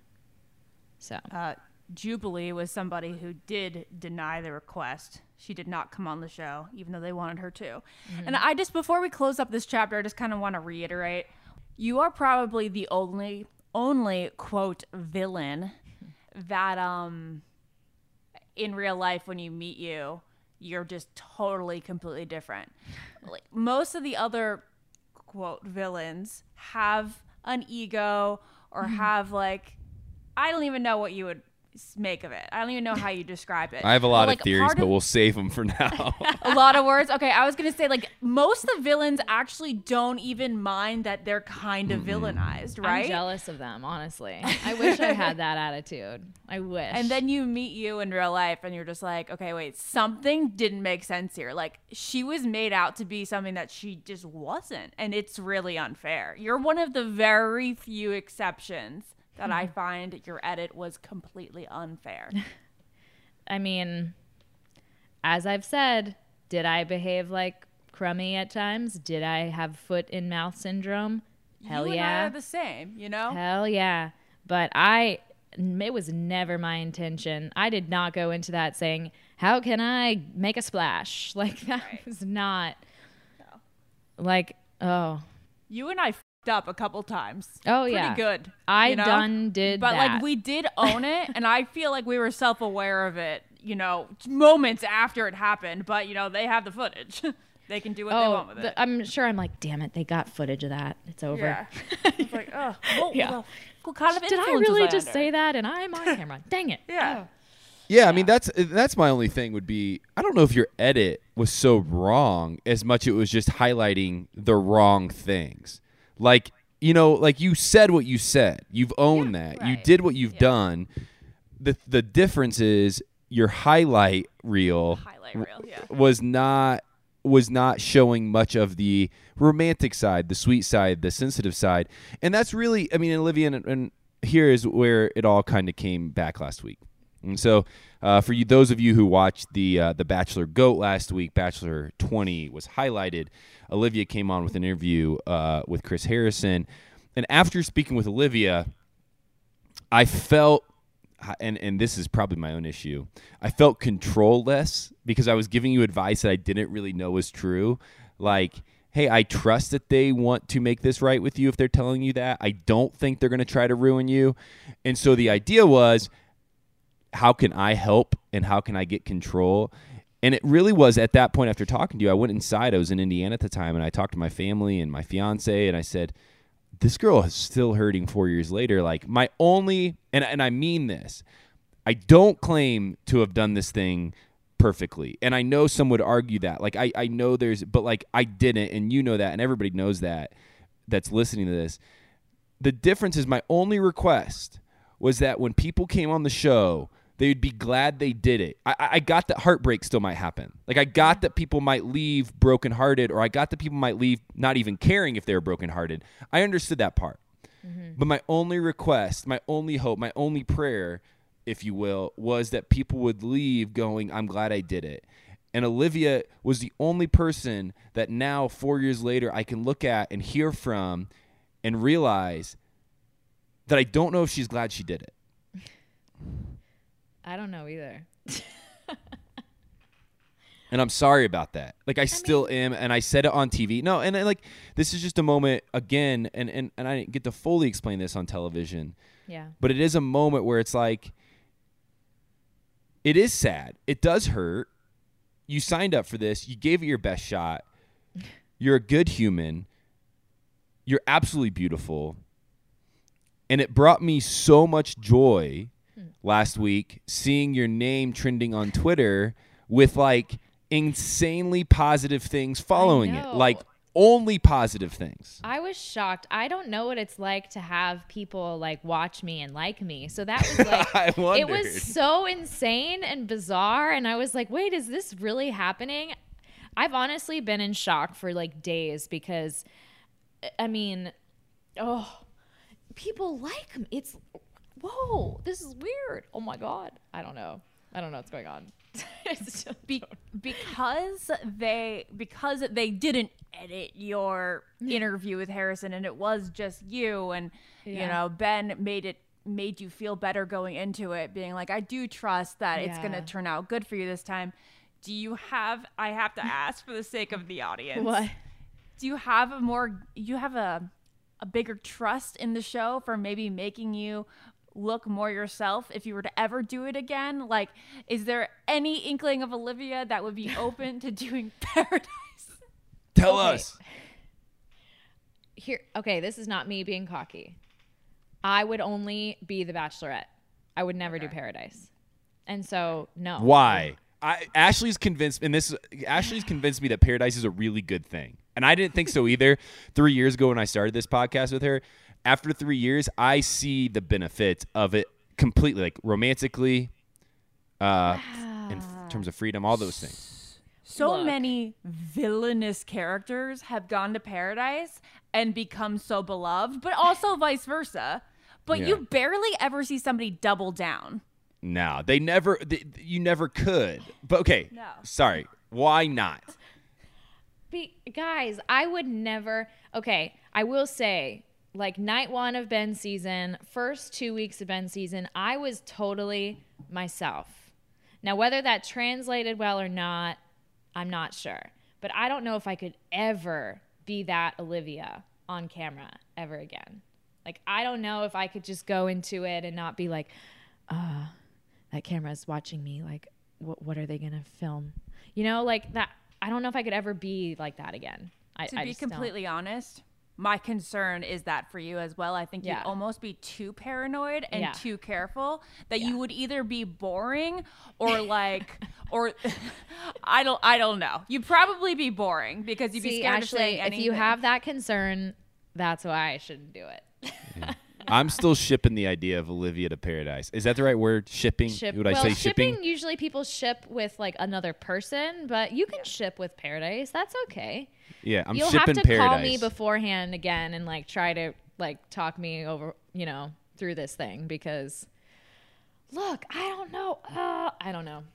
So uh, Jubilee was somebody who did deny the request. She did not come on the show, even though they wanted her to. Mm-hmm. And I just, before we close up this chapter, I just kind of want to reiterate, you are probably the only, only quote, villain that, um, in real life, when you meet you, you're just totally, completely different. Like most of the other quote villains have an ego or mm-hmm. have like, I don't even know what you would make of it. I don't even know how you describe it. I have a lot like, of theories, but of, we'll save them for now. A lot of words. Okay, I was gonna say like most of the villains actually don't even mind that they're kind of mm-hmm. villainized, right? I'm jealous of them, honestly. I wish I had that attitude. I wish. And then you meet you in real life, and you're just like, okay, wait, something didn't make sense here. Like she was made out to be something that she just wasn't, and it's really unfair. You're one of the very few exceptions that I find your edit was completely unfair. I mean, as I've said, did I behave like crummy at times? Did I have foot in mouth syndrome? Hell you yeah. and I are the same, you know? Hell yeah. But I, it was never my intention. I did not go into that saying, how can I make a splash? Like that right. was not no. like, oh. You and I f***ed up a couple times. Oh Pretty yeah. good. I you know? done did but that. like we did own it, and I feel like we were self-aware of it, you know, moments after it happened, but you know, they have the footage. They can do what oh, they want with it. The, I'm sure I'm like, damn it, they got footage of that. It's over. Yeah. It's like, oh, well, yeah. well, what kind of Did I influence really was I just under? say that and I'm on camera? Dang it. Yeah. Oh. Yeah, I mean that's that's my only thing would be I don't know if your edit was so wrong as much it was just highlighting the wrong things. Like, you know, like you said what you said. You've owned Yeah, that. right. You did what you've Yeah. done. The the difference is your highlight reel, Highlight reel, yeah. was not was not showing much of the romantic side, the sweet side, the sensitive side. And that's really, I mean, Olivia, and, and here is where it all kind of came back last week. And so uh, for you, those of you who watched the uh, the Bachelor GOAT last week, Bachelor twenty was highlighted. Olivia came on with an interview uh, with Chris Harrison, and after speaking with Olivia, I felt, and, and this is probably my own issue, I felt control-less because I was giving you advice that I didn't really know was true. Like, hey, I trust that they want to make this right with you if they're telling you that. I don't think they're going to try to ruin you. And so the idea was, how can I help and how can I get control? And it really was at that point after talking to you, I went inside. I was in Indiana at the time, and I talked to my family and my fiance, and I said, this girl is still hurting four years later. Like, my only, and, and I mean this, I don't claim to have done this thing perfectly. And I know some would argue that. Like, I, I know there's, but like, I didn't, and you know that, and everybody knows that that's listening to this. The difference is my only request was that when people came on the show, they'd be glad they did it. I, I got that heartbreak still might happen. Like, I got that people might leave brokenhearted, or I got that people might leave not even caring if they were brokenhearted. I understood that part. Mm-hmm. But my only request, my only hope, my only prayer, if you will, was that people would leave going, I'm glad I did it. And Olivia was the only person that now, four years later, I can look at and hear from and realize that I don't know if she's glad she did it. I don't know either. And I'm sorry about that. Like, I, I still mean, am, and I said it on T V. No, and, and like, this is just a moment, again, and, and, and I didn't get to fully explain this on television. Yeah. But it is a moment where it's like, it is sad. It does hurt. You signed up for this. You gave it your best shot. You're a good human. You're absolutely beautiful. And it brought me so much joy last week seeing your name trending on Twitter with like insanely positive things following it. Like only positive things. I was shocked. I don't know what it's like to have people like watch me and like me. So that was like, I wondered. It was so insane and bizarre. And I was like, wait, is this really happening? I've honestly been in shock for like days because, I mean, oh, people like me. It's, whoa, this is weird. Oh my God. I don't know. I don't know what's going on. Be- because they because they didn't edit your interview with Harrison and it was just you and yeah. you know Ben made it made you feel better going into it, being like, I do trust that yeah. it's going to turn out good for you this time. Do you have I have to ask for the sake of the audience, what do you have a more you have a a bigger trust in the show for maybe making you look more yourself if you were to ever do it again? Like, is there any inkling of Olivia that would be open to doing Paradise? Tell okay. us. Here, okay, this is not me being cocky. I would only be the Bachelorette. I would never okay. do Paradise. And so, no. Why? I, Ashley's convinced, and this Ashley's convinced me that Paradise is a really good thing. And I didn't think so either three years ago when I started this podcast with her. After three years, I see the benefit of it completely, like romantically, uh, yeah. in f- terms of freedom, all those things. So Look. many villainous characters have gone to Paradise and become so beloved, but also vice versa. But yeah. you barely ever see somebody double down. No, they never, they, you never could. But okay, no. sorry. Why not? Be, guys, I would never, okay, I will say, like night one of Ben's season, first two weeks of Ben's season, I was totally myself. Now, whether that translated well or not, I'm not sure. But I don't know if I could ever be that Olivia on camera ever again. Like, I don't know if I could just go into it and not be like, uh, that camera's watching me. Like, wh- what are they going to film? You know, like that. I don't know if I could ever be like that again. I, to I be just completely don't. honest, my concern is that for you as well. I think Yeah. you'd almost be too paranoid and Yeah. too careful that Yeah. you would either be boring or like, or I don't, I don't know. You'd probably be boring because you'd be See, scared Ashley, of saying anything. if you have that concern, that's why I shouldn't do it. Yeah. I'm still shipping the idea of Olivia to Paradise. Is that the right word? Shipping? Ship. Would I well, say shipping, shipping? usually people ship with like another person, but you can yeah. ship with Paradise. That's okay. Yeah, I'm You'll shipping have to Paradise. call me beforehand again and like try to like talk me over, you know, through this thing because look, I don't know. Uh, I don't know.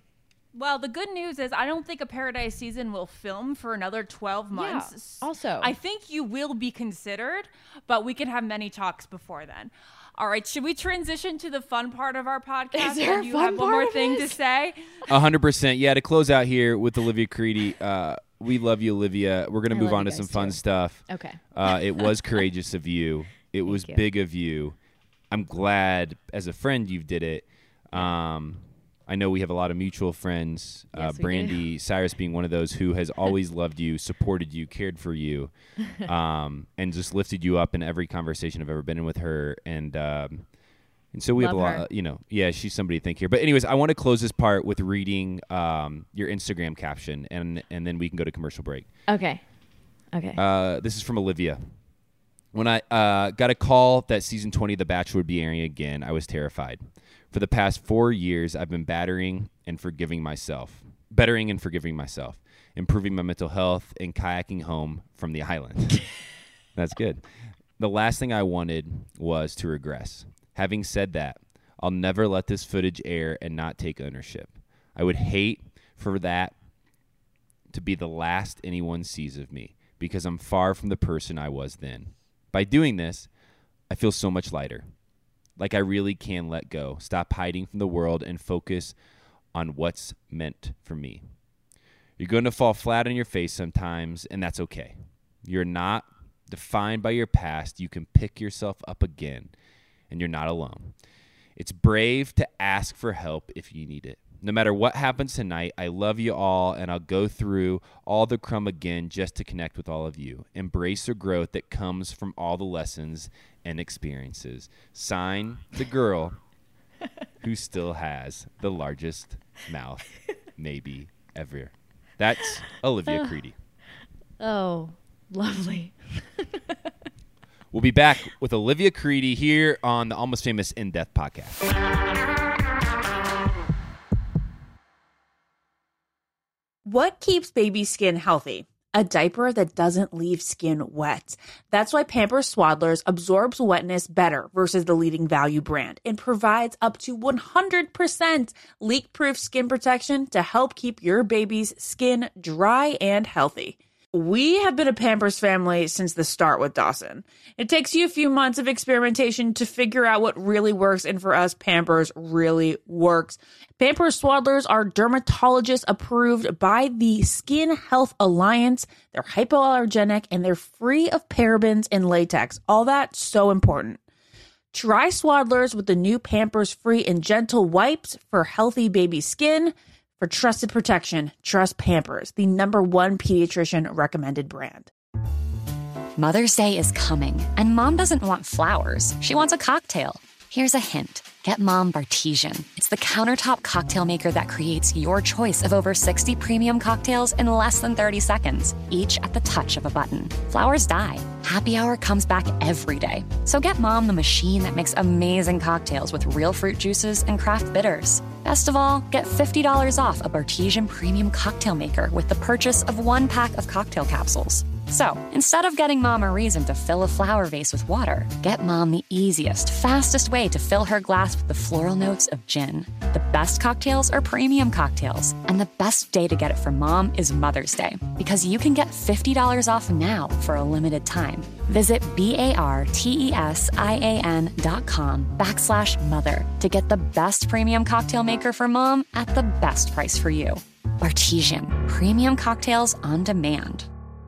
Well, the good news is I don't think a Paradise season will film for another twelve months. Yeah, also. I think you will be considered, but we can have many talks before then. All right, should we transition to the fun part of our podcast? Is there Or a do you fun have one part more of thing this? to say? A hundred percent. Yeah, to close out here with Olivia Creedy, uh, we love you, Olivia. We're gonna I move love on you to some guys, fun too. stuff. Okay. Uh, it was courageous of you. It was you. big of you. I'm glad as a friend you did it. Um, I know we have a lot of mutual friends. Uh, Yes, we Brandy, Cyrus being one of those who has always loved you, supported you, cared for you, um, and just lifted you up in every conversation I've ever been in with her. And um, and so we have a Love lot, her. uh, you know, yeah, she's somebody to thank here. But anyways, I want to close this part with reading um, your Instagram caption, and and then we can go to commercial break. Okay. Okay. Uh, this is from Olivia. When I uh, got a call that season twenty of The Bachelor would be airing again, I was terrified. For the past four years, I've been battering and forgiving myself, bettering and forgiving myself, improving my mental health, and kayaking home from the island. That's good. The last thing I wanted was to regress. Having said that, I'll never let this footage air and not take ownership. I would hate for that to be the last anyone sees of me, because I'm far from the person I was then. By doing this, I feel so much lighter. Like I really can let go, stop hiding from the world, and focus on what's meant for me. You're going to fall flat on your face sometimes, and that's okay. You're not defined by your past. You can pick yourself up again, and you're not alone. It's brave to ask for help if you need it. No matter what happens tonight, I love you all, and I'll go through all the crumb again just to connect with all of you. Embrace the growth that comes from all the lessons and experiences. Sign, the girl who still has the largest mouth maybe ever. That's Olivia Creedy. Oh, lovely. We'll be back with Olivia Creedy here on the Almost Famous In Depth podcast. What keeps baby skin healthy? A diaper that doesn't leave skin wet. That's why Pampers Swaddlers absorbs wetness better versus the leading value brand and provides up to one hundred percent leak-proof skin protection to help keep your baby's skin dry and healthy. We have been a Pampers family since the start with Dawson. It takes you a few months of experimentation to figure out what really works, and for us, Pampers really works. Pampers Swaddlers are dermatologist approved by the Skin Health Alliance. They're hypoallergenic and they're free of parabens and latex. All that so important. Try Swaddlers with the new Pampers Free and Gentle wipes for healthy baby skin. For trusted protection, trust Pampers, the number one pediatrician recommended brand. Mother's Day is coming, and Mom doesn't want flowers. She wants a cocktail. Here's a hint. Get Mom Bartesian. It's the countertop cocktail maker that creates your choice of over sixty premium cocktails in less than thirty seconds, each at the touch of a button. Flowers die. Happy Hour comes back every day. So get Mom the machine that makes amazing cocktails with real fruit juices and craft bitters. Best of all, get fifty dollars off a Bartesian premium cocktail maker with the purchase of one pack of cocktail capsules. So, instead of getting Mom a reason to fill a flower vase with water, get Mom the easiest, fastest way to fill her glass with the floral notes of gin. The best cocktails are premium cocktails, and the best day to get it for Mom is Mother's Day, because you can get fifty dollars off now for a limited time. Visit B-A-R-T-E-S-I-A-N dot com backslash mother to get the best premium cocktail maker for Mom at the best price for you. Bartesian, premium cocktails on demand.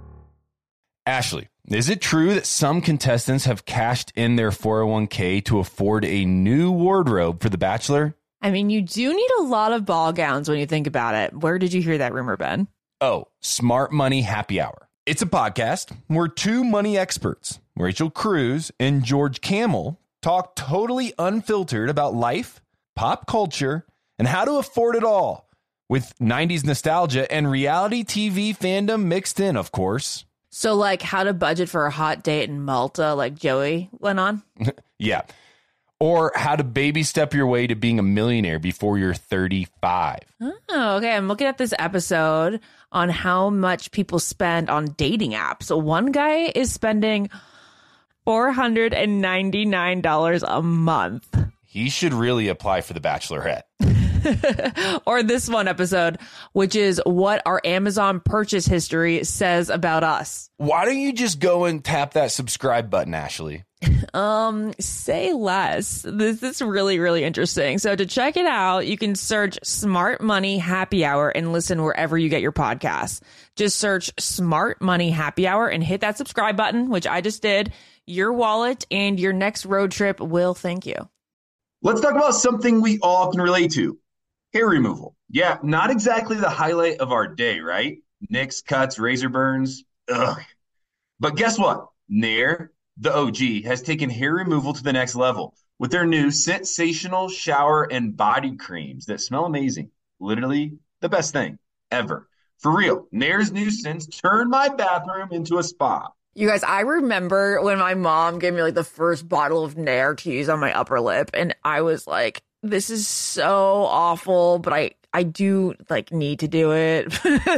Ashley, is it true that some contestants have cashed in their four oh one k to afford a new wardrobe for The Bachelor? I mean, you do need a lot of ball gowns when you think about it. Where did you hear that rumor, Ben? Oh, Smart Money Happy Hour. It's a podcast where two money experts, Rachel Cruz and George Camel, talk totally unfiltered about life, pop culture, and how to afford it all, with nineties nostalgia and reality T V fandom mixed in, of course. So, like, how to budget for a hot date in Malta, like Joey went on? Yeah. Or how to baby step your way to being a millionaire before you're thirty-five. Oh, okay. I'm looking at this episode on how much people spend on dating apps. So one guy is spending four hundred ninety-nine dollars a month. He should really apply for The Bachelorette. or this one episode, which is what our Amazon purchase history says about us. Why don't you just go and tap that subscribe button, Ashley? Um, say less. This is really, really interesting. So to check it out, you can search Smart Money Happy Hour and listen wherever you get your podcasts. Just search Smart Money Happy Hour and hit that subscribe button, which I just did. Your wallet and your next road trip will thank you. Let's talk about something we all can relate to. Hair removal. Yeah, not exactly the highlight of our day, right? Nicks, cuts, razor burns. Ugh. But guess what? Nair, the O G, has taken hair removal to the next level with their new sensational shower and body creams that smell amazing. Literally the best thing ever. For real, Nair's new scents turned my bathroom into a spa. You guys, I remember when my mom gave me like the first bottle of Nair to use on my upper lip, and I was like, this is so awful, but I I do like need to do it.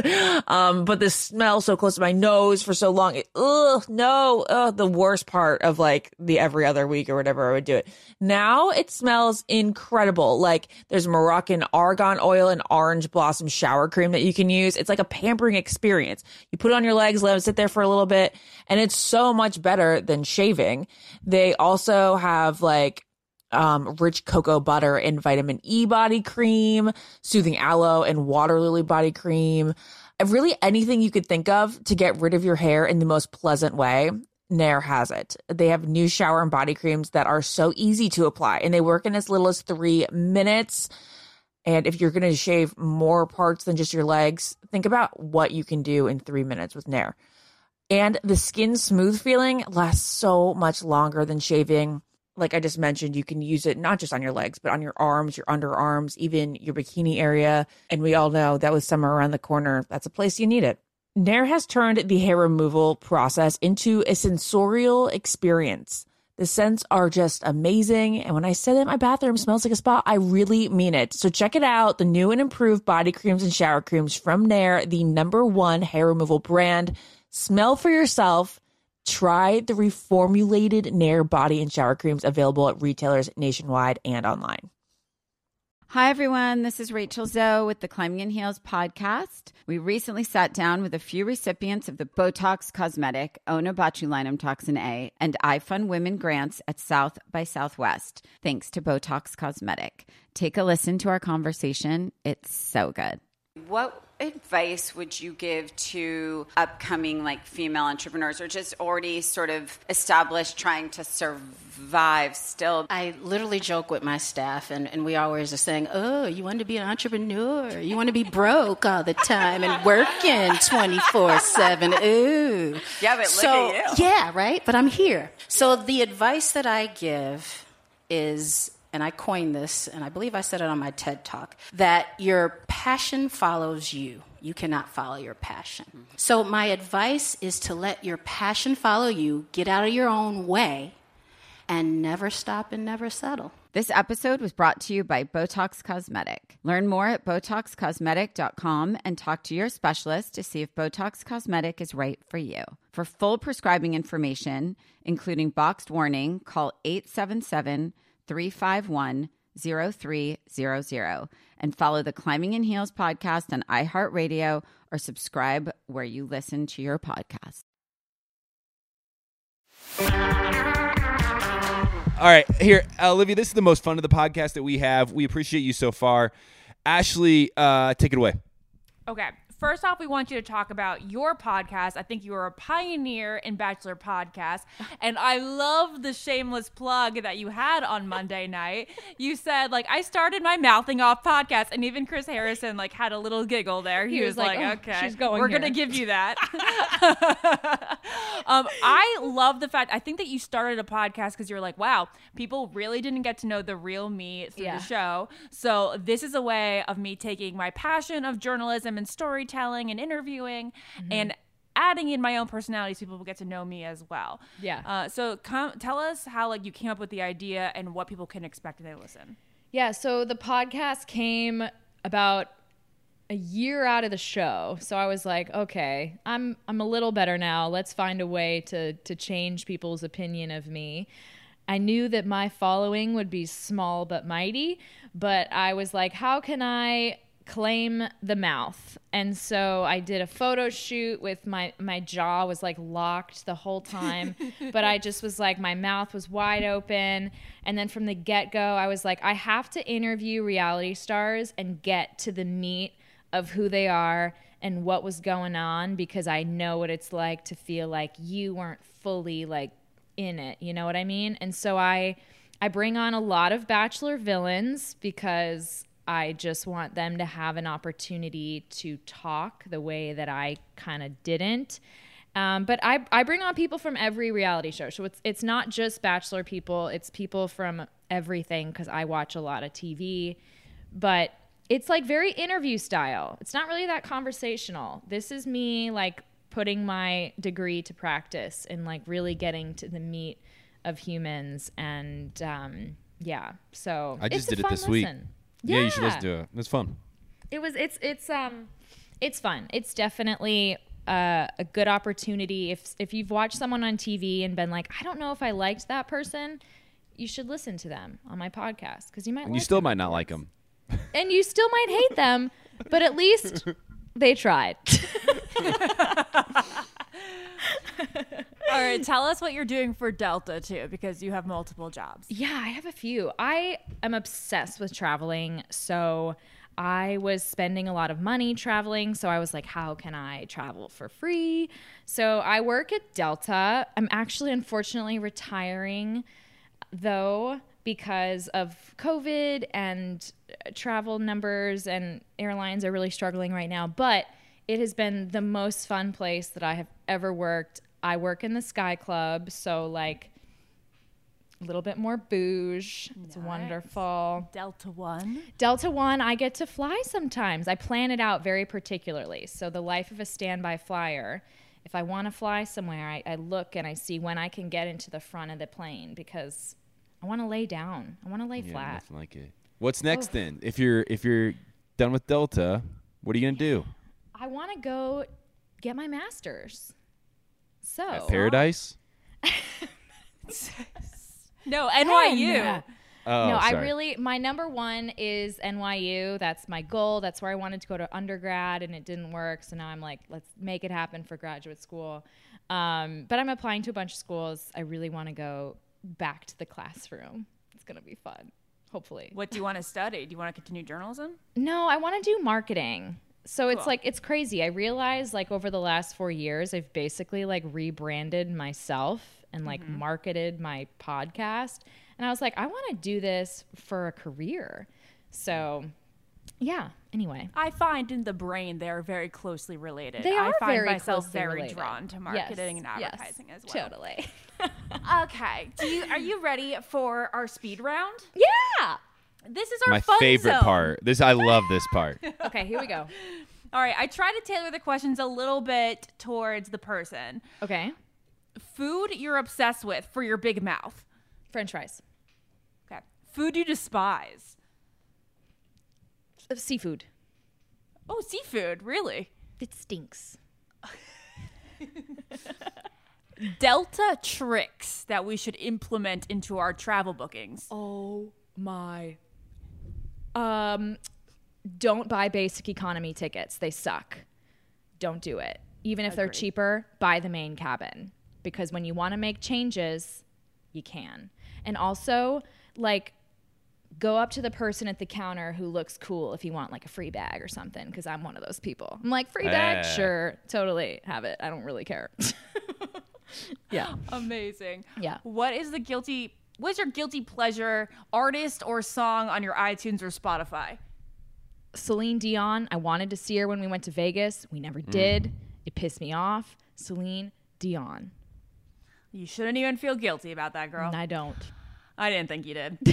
um, but the smell so close to my nose for so long, it, ugh, no, ugh, the worst part of like the every other week or whatever I would do it. Now it smells incredible. Like there's Moroccan argan oil and orange blossom shower cream that you can use. It's like a pampering experience. You put it on your legs, let it sit there for a little bit, and it's so much better than shaving. They also have like Um, rich cocoa butter and vitamin E body cream, soothing aloe and water lily body cream. Really anything you could think of to get rid of your hair in the most pleasant way, Nair has it. They have new shower and body creams that are so easy to apply, and they work in as little as three minutes. And if you're going to shave more parts than just your legs, think about what you can do in three minutes with Nair. And the skin smooth feeling lasts so much longer than shaving. Like I just mentioned, you can use it not just on your legs, but on your arms, your underarms, even your bikini area. And we all know that with summer around the corner, that's a place you need it. Nair has turned the hair removal process into a sensorial experience. The scents are just amazing. And when I say that my bathroom smells like a spa, I really mean it. So check it out. The new and improved body creams and shower creams from Nair, the number one hair removal brand. Smell for yourself. Try the reformulated Nair body and shower creams available at retailers nationwide and online. Hi, everyone. This is Rachel Zoe with the Climbing in Heels podcast. We recently sat down with a few recipients of the Botox Cosmetic, Onabotulinum Toxin A, and iFund Women grants at South by Southwest, thanks to Botox Cosmetic. Take a listen to our conversation. It's so good. What advice would you give to upcoming like female entrepreneurs or just already sort of established trying to survive still? I literally joke with my staff and, and we always are saying, oh, you want to be an entrepreneur? You want to be broke all the time and working twenty-four seven. Ooh. Yeah, but so, look at you. Yeah, right? But I'm here. So the advice that I give is, and I coined this, and I believe I said it on my TED Talk, that your passion follows you. You cannot follow your passion. Mm-hmm. So my advice is to let your passion follow you, get out of your own way, and never stop and never settle. This episode was brought to you by Botox Cosmetic. Learn more at botox cosmetic dot com and talk to your specialist to see if Botox Cosmetic is right for you. For full prescribing information, including boxed warning, call eight seven seven, three five one, zero three zero zero and follow the Climbing in Heels podcast on iHeartRadio or subscribe where you listen to your podcast. All right, here, Olivia, this is the most fun of the podcast that we have. We appreciate you so far. Ashley, uh, take it away. Okay. First off, we want you to talk about your podcast. I think you are a pioneer in Bachelor podcasts. And I love the shameless plug that you had on Monday night. You said, like, I started my mouthing off podcast. And even Chris Harrison, like, had a little giggle there. He, he was, was like, like oh, okay, she's going we're going to give you that. um, I love the fact, I think that you started a podcast because you're like, wow, people really didn't get to know the real me through yeah. the show. So this is a way of me taking my passion of journalism and storytelling telling and interviewing mm-hmm. and adding in my own personality so people will get to know me as well. Yeah. Uh, so come, tell us how like you came up with the idea and what people can expect when they listen. Yeah. So the podcast came about a year out of the show. So I was like, okay, I'm I'm a little better now. Let's find a way to to change people's opinion of me. I knew that my following would be small but mighty, but I was like, how can I claim the mouth? And so I did a photo shoot with my my jaw was like locked the whole time, but I just was like, my mouth was wide open. And then from the get-go, I was like, I have to interview reality stars and get to the meat of who they are and what was going on, because I know what it's like to feel like you weren't fully like in it, you know what I mean? And so I I bring on a lot of Bachelor villains because I just want them to have an opportunity to talk the way that I kind of didn't. Um, but I, I bring on people from every reality show. So it's it's not just Bachelor people. It's people from everything because I watch a lot of T V. But it's like very interview style. It's not really that conversational. This is me like putting my degree to practice and like really getting to the meat of humans. And um, yeah, so I just it's did a it fun this week. listen. Yeah. yeah, you should listen to it. It's fun. It was. It's. It's. Um. It's fun. It's definitely uh, a good opportunity. If if you've watched someone on T V and been like, I don't know if I liked that person, you should listen to them on my podcast because you might. And like you still them. might not like them. And you still might hate them, but at least they tried. All right, tell us what you're doing for Delta too, because you have multiple jobs. Yeah, I have a few. I am obsessed with traveling, so I was spending a lot of money traveling, so I was like, how can I travel for free? So I work at Delta. I'm actually unfortunately retiring though because of COVID and travel numbers, and airlines are really struggling right now, but it has been the most fun place that I have ever worked. I work in the Sky Club, so like a little bit more bouge. It's Nice. wonderful. Delta One. Delta One, I get to fly sometimes. I plan it out very particularly. So the life of a standby flyer, if I want to fly somewhere, I, I look and I see when I can get into the front of the plane because I want to lay down. I want to lay Yeah, flat. nothing like it. What's next Oof. then? If you're if you're done with Delta, what are you gonna do? I want to go get my master's. So At Paradise? No, N Y U. Pen. Oh, no, I sorry. really, my number one is N Y U. That's my goal. That's where I wanted to go to undergrad, and it didn't work. So now I'm like, let's make it happen for graduate school. Um, but I'm applying to a bunch of schools. I really want to go back to the classroom. It's going to be fun, hopefully. What do you want to study? Do you want to continue journalism? No, I want to do marketing. So it's Cool. like, it's crazy. I realized like over the last four years, I've basically like rebranded myself and like Mhm. marketed my podcast. And I was like, I want to do this for a career. So yeah, anyway. I find in the brain they are very closely related. They I are find very myself closely very related. drawn to Yes, marketing and yes, advertising as well. Totally. Okay. Do you are you ready for our speed round? Yeah. This is our My fun favorite zone. part. This I love this part. Okay, here we go. All right, I try to tailor the questions a little bit towards the person. Okay. Food you're obsessed with for your big mouth. French fries. Okay. Food you despise. Uh, Seafood. Oh, seafood, really? It stinks. Delta tricks that we should implement into our travel bookings. Oh my. Um, don't buy basic economy tickets. They suck. Don't do it. Even if they're Agreed. cheaper, buy the main cabin. Because when you want to make changes, you can. And also, like, go up to the person at the counter who looks cool if you want like a free bag or something. Because I'm one of those people. I'm like, free bag? Ah. Sure. Totally. Have it. I don't really care. Yeah. Amazing. Yeah. What is the guilty what's your guilty pleasure artist or song on your iTunes or Spotify? Celine Dion. I wanted to see her when we went to Vegas. We never did. It pissed me off. Celine Dion. You shouldn't even feel guilty about that, girl. And I don't. I didn't think you did.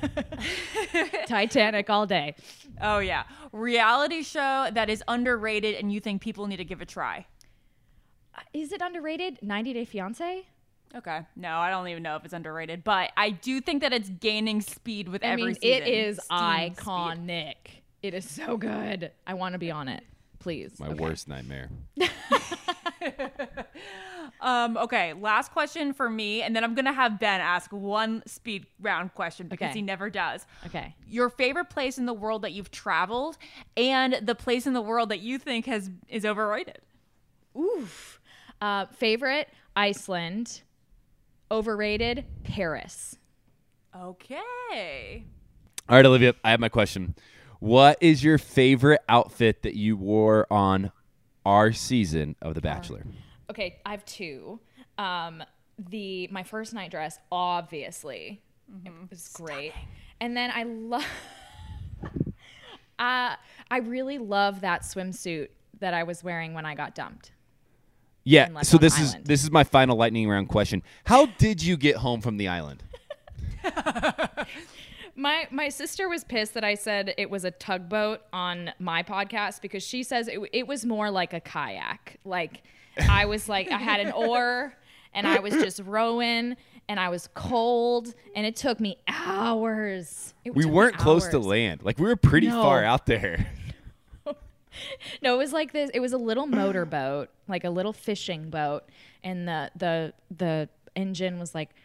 Titanic all day. Oh, yeah. Reality show that is underrated and you think people need to give a try. Is it underrated? ninety Day Fiancé? Okay. No, I don't even know if it's underrated, but I do think that it's gaining speed with I every mean, season. it is Steam iconic. It is so good. I want to be on it. Please. My Okay. worst nightmare. um, okay, last question for me, and then I'm gonna have Ben ask one speed round question because Okay. he never does. Okay. Your favorite place in the world that you've traveled, and the place in the world that you think has is overrated. Oof. Uh, favorite, Iceland. Overrated, Paris. Okay. All right, Olivia, I have my question. What is your favorite outfit that you wore on our season of The Bachelor? Okay, I have two. Um, the my first night dress, obviously, it was great, and then I love. uh, I really love that swimsuit that I was wearing when I got dumped. Yeah, and left so on this the is island. this is my final lightning round question. How did you get home from the island? My my sister was pissed that I said it was a tugboat on my podcast because she says it, it was more like a kayak. Like I was like I had an oar and I was just rowing and I was cold and it took me hours. It We took me weren't close to hours. land. Like we were pretty No. far out there. No, it was like this. It was a little motorboat, like a little fishing boat, and the the the engine was like.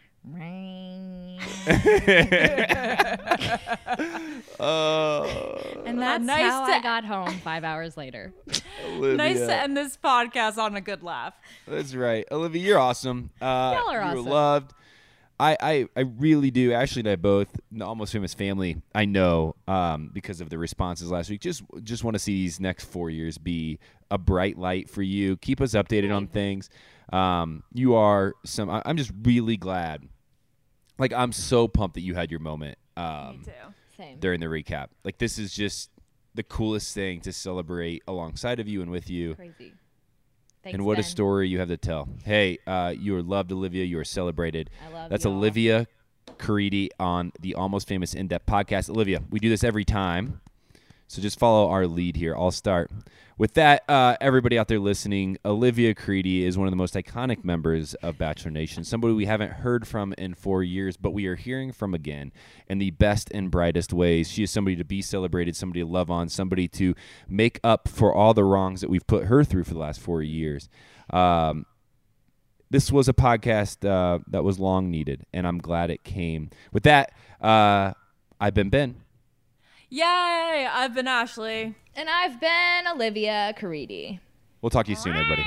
Oh. And that's nice how to- I got home five hours later. Olivia. Nice to end this podcast on a good laugh. That's right. Olivia, you're awesome. Uh, Y'all are you awesome. were loved. I, I, I really do. Ashley and I both, the Almost Famous family, I know um, because of the responses last week, just just want to see these next four years be a bright light for you. Keep us updated on things. Um, you are some. I, I'm just really glad. Like, I'm so pumped that you had your moment um, Me too. Same. during the recap. Like, this is just the coolest thing to celebrate alongside of you and with you. Crazy. And Thanks, what a Ben. story you have to tell. Hey, uh, you are loved, Olivia. You are celebrated. I love That's y'all. Olivia Caridi on the Almost Famous In-Depth podcast. Olivia, we do this every time, so just follow our lead here. I'll start. With that, uh, everybody out there listening, Olivia Caridi is one of the most iconic members of Bachelor Nation, somebody we haven't heard from in four years, but we are hearing from again in the best and brightest ways. She is somebody to be celebrated, somebody to love on, somebody to make up for all the wrongs that we've put her through for the last four years. Um, this was a podcast uh, that was long needed, and I'm glad it came. With that, uh, I've been Ben. Yay! I've been Ashley. And I've been Olivia Caridi. We'll talk to you soon, everybody.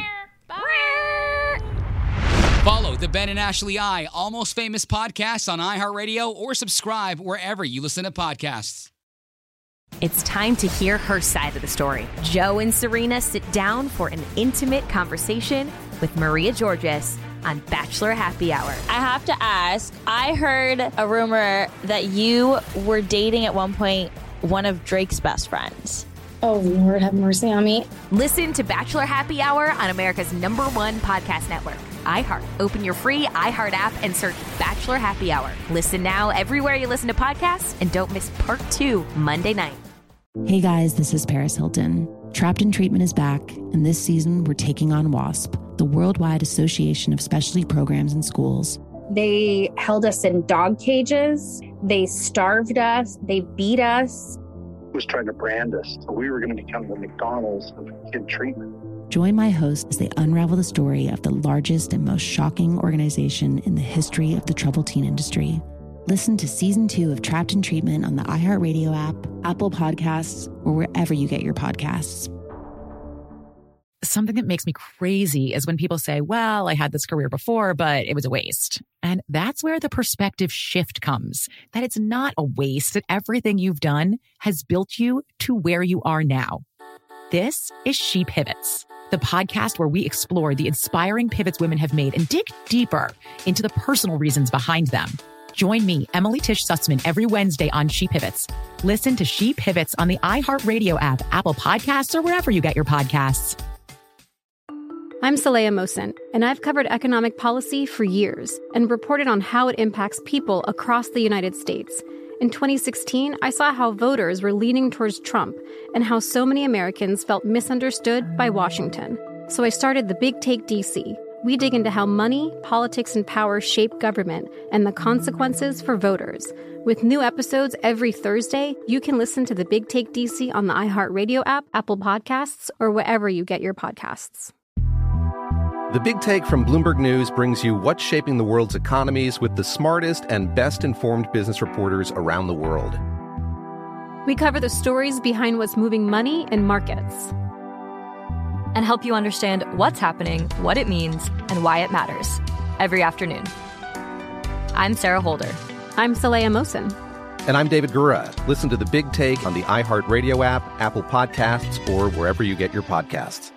Follow the Ben and Ashley I Almost Famous podcast on iHeartRadio or subscribe wherever you listen to podcasts. It's time to hear her side of the story. Joe and Serena sit down for an intimate conversation with Maria Georges on Bachelor Happy Hour. I have to ask, I heard a rumor that you were dating at one point one of Drake's best friends. Oh, Lord, have mercy on me. Listen to Bachelor Happy Hour on America's number one podcast network, iHeart. Open your free iHeart app and search Bachelor Happy Hour. Listen now everywhere you listen to podcasts, and don't miss part two Monday night. Hey guys, this is Paris Hilton. Trapped in Treatment is back, and this season we're taking on WASP, the Worldwide Association of Specialty Programs and Schools. They held us in dog cages. They starved us. They beat us. Was trying to brand us. So we were going to become the McDonald's of kid treatment. Join my hosts as they unravel the story of the largest and most shocking organization in the history of the troubled teen industry. Listen to season two of Trapped in Treatment on the iHeartRadio app, Apple Podcasts, or wherever you get your podcasts. Something that makes me crazy is when people say, well, I had this career before, but it was a waste. And that's where the perspective shift comes, that it's not a waste, that everything you've done has built you to where you are now. This is She Pivots, the podcast where we explore the inspiring pivots women have made and dig deeper into the personal reasons behind them. Join me, Emily Tish Sussman, every Wednesday on She Pivots. Listen to She Pivots on the iHeartRadio app, Apple Podcasts, or wherever you get your podcasts. I'm Saleha Mohsen, and I've covered economic policy for years and reported on how it impacts people across the United States. In twenty sixteen, I saw how voters were leaning towards Trump and how so many Americans felt misunderstood by Washington. So I started The Big Take D C. We dig into how money, politics, and power shape government and the consequences for voters. With new episodes every Thursday, you can listen to The Big Take D C on the iHeartRadio app, Apple Podcasts, or wherever you get your podcasts. The Big Take from Bloomberg News brings you what's shaping the world's economies with the smartest and best-informed business reporters around the world. We cover the stories behind what's moving money and markets, and help you understand what's happening, what it means, and why it matters every afternoon. I'm Sarah Holder. I'm Saleha Mohsin. And I'm David Gura. Listen to The Big Take on the iHeartRadio app, Apple Podcasts, or wherever you get your podcasts.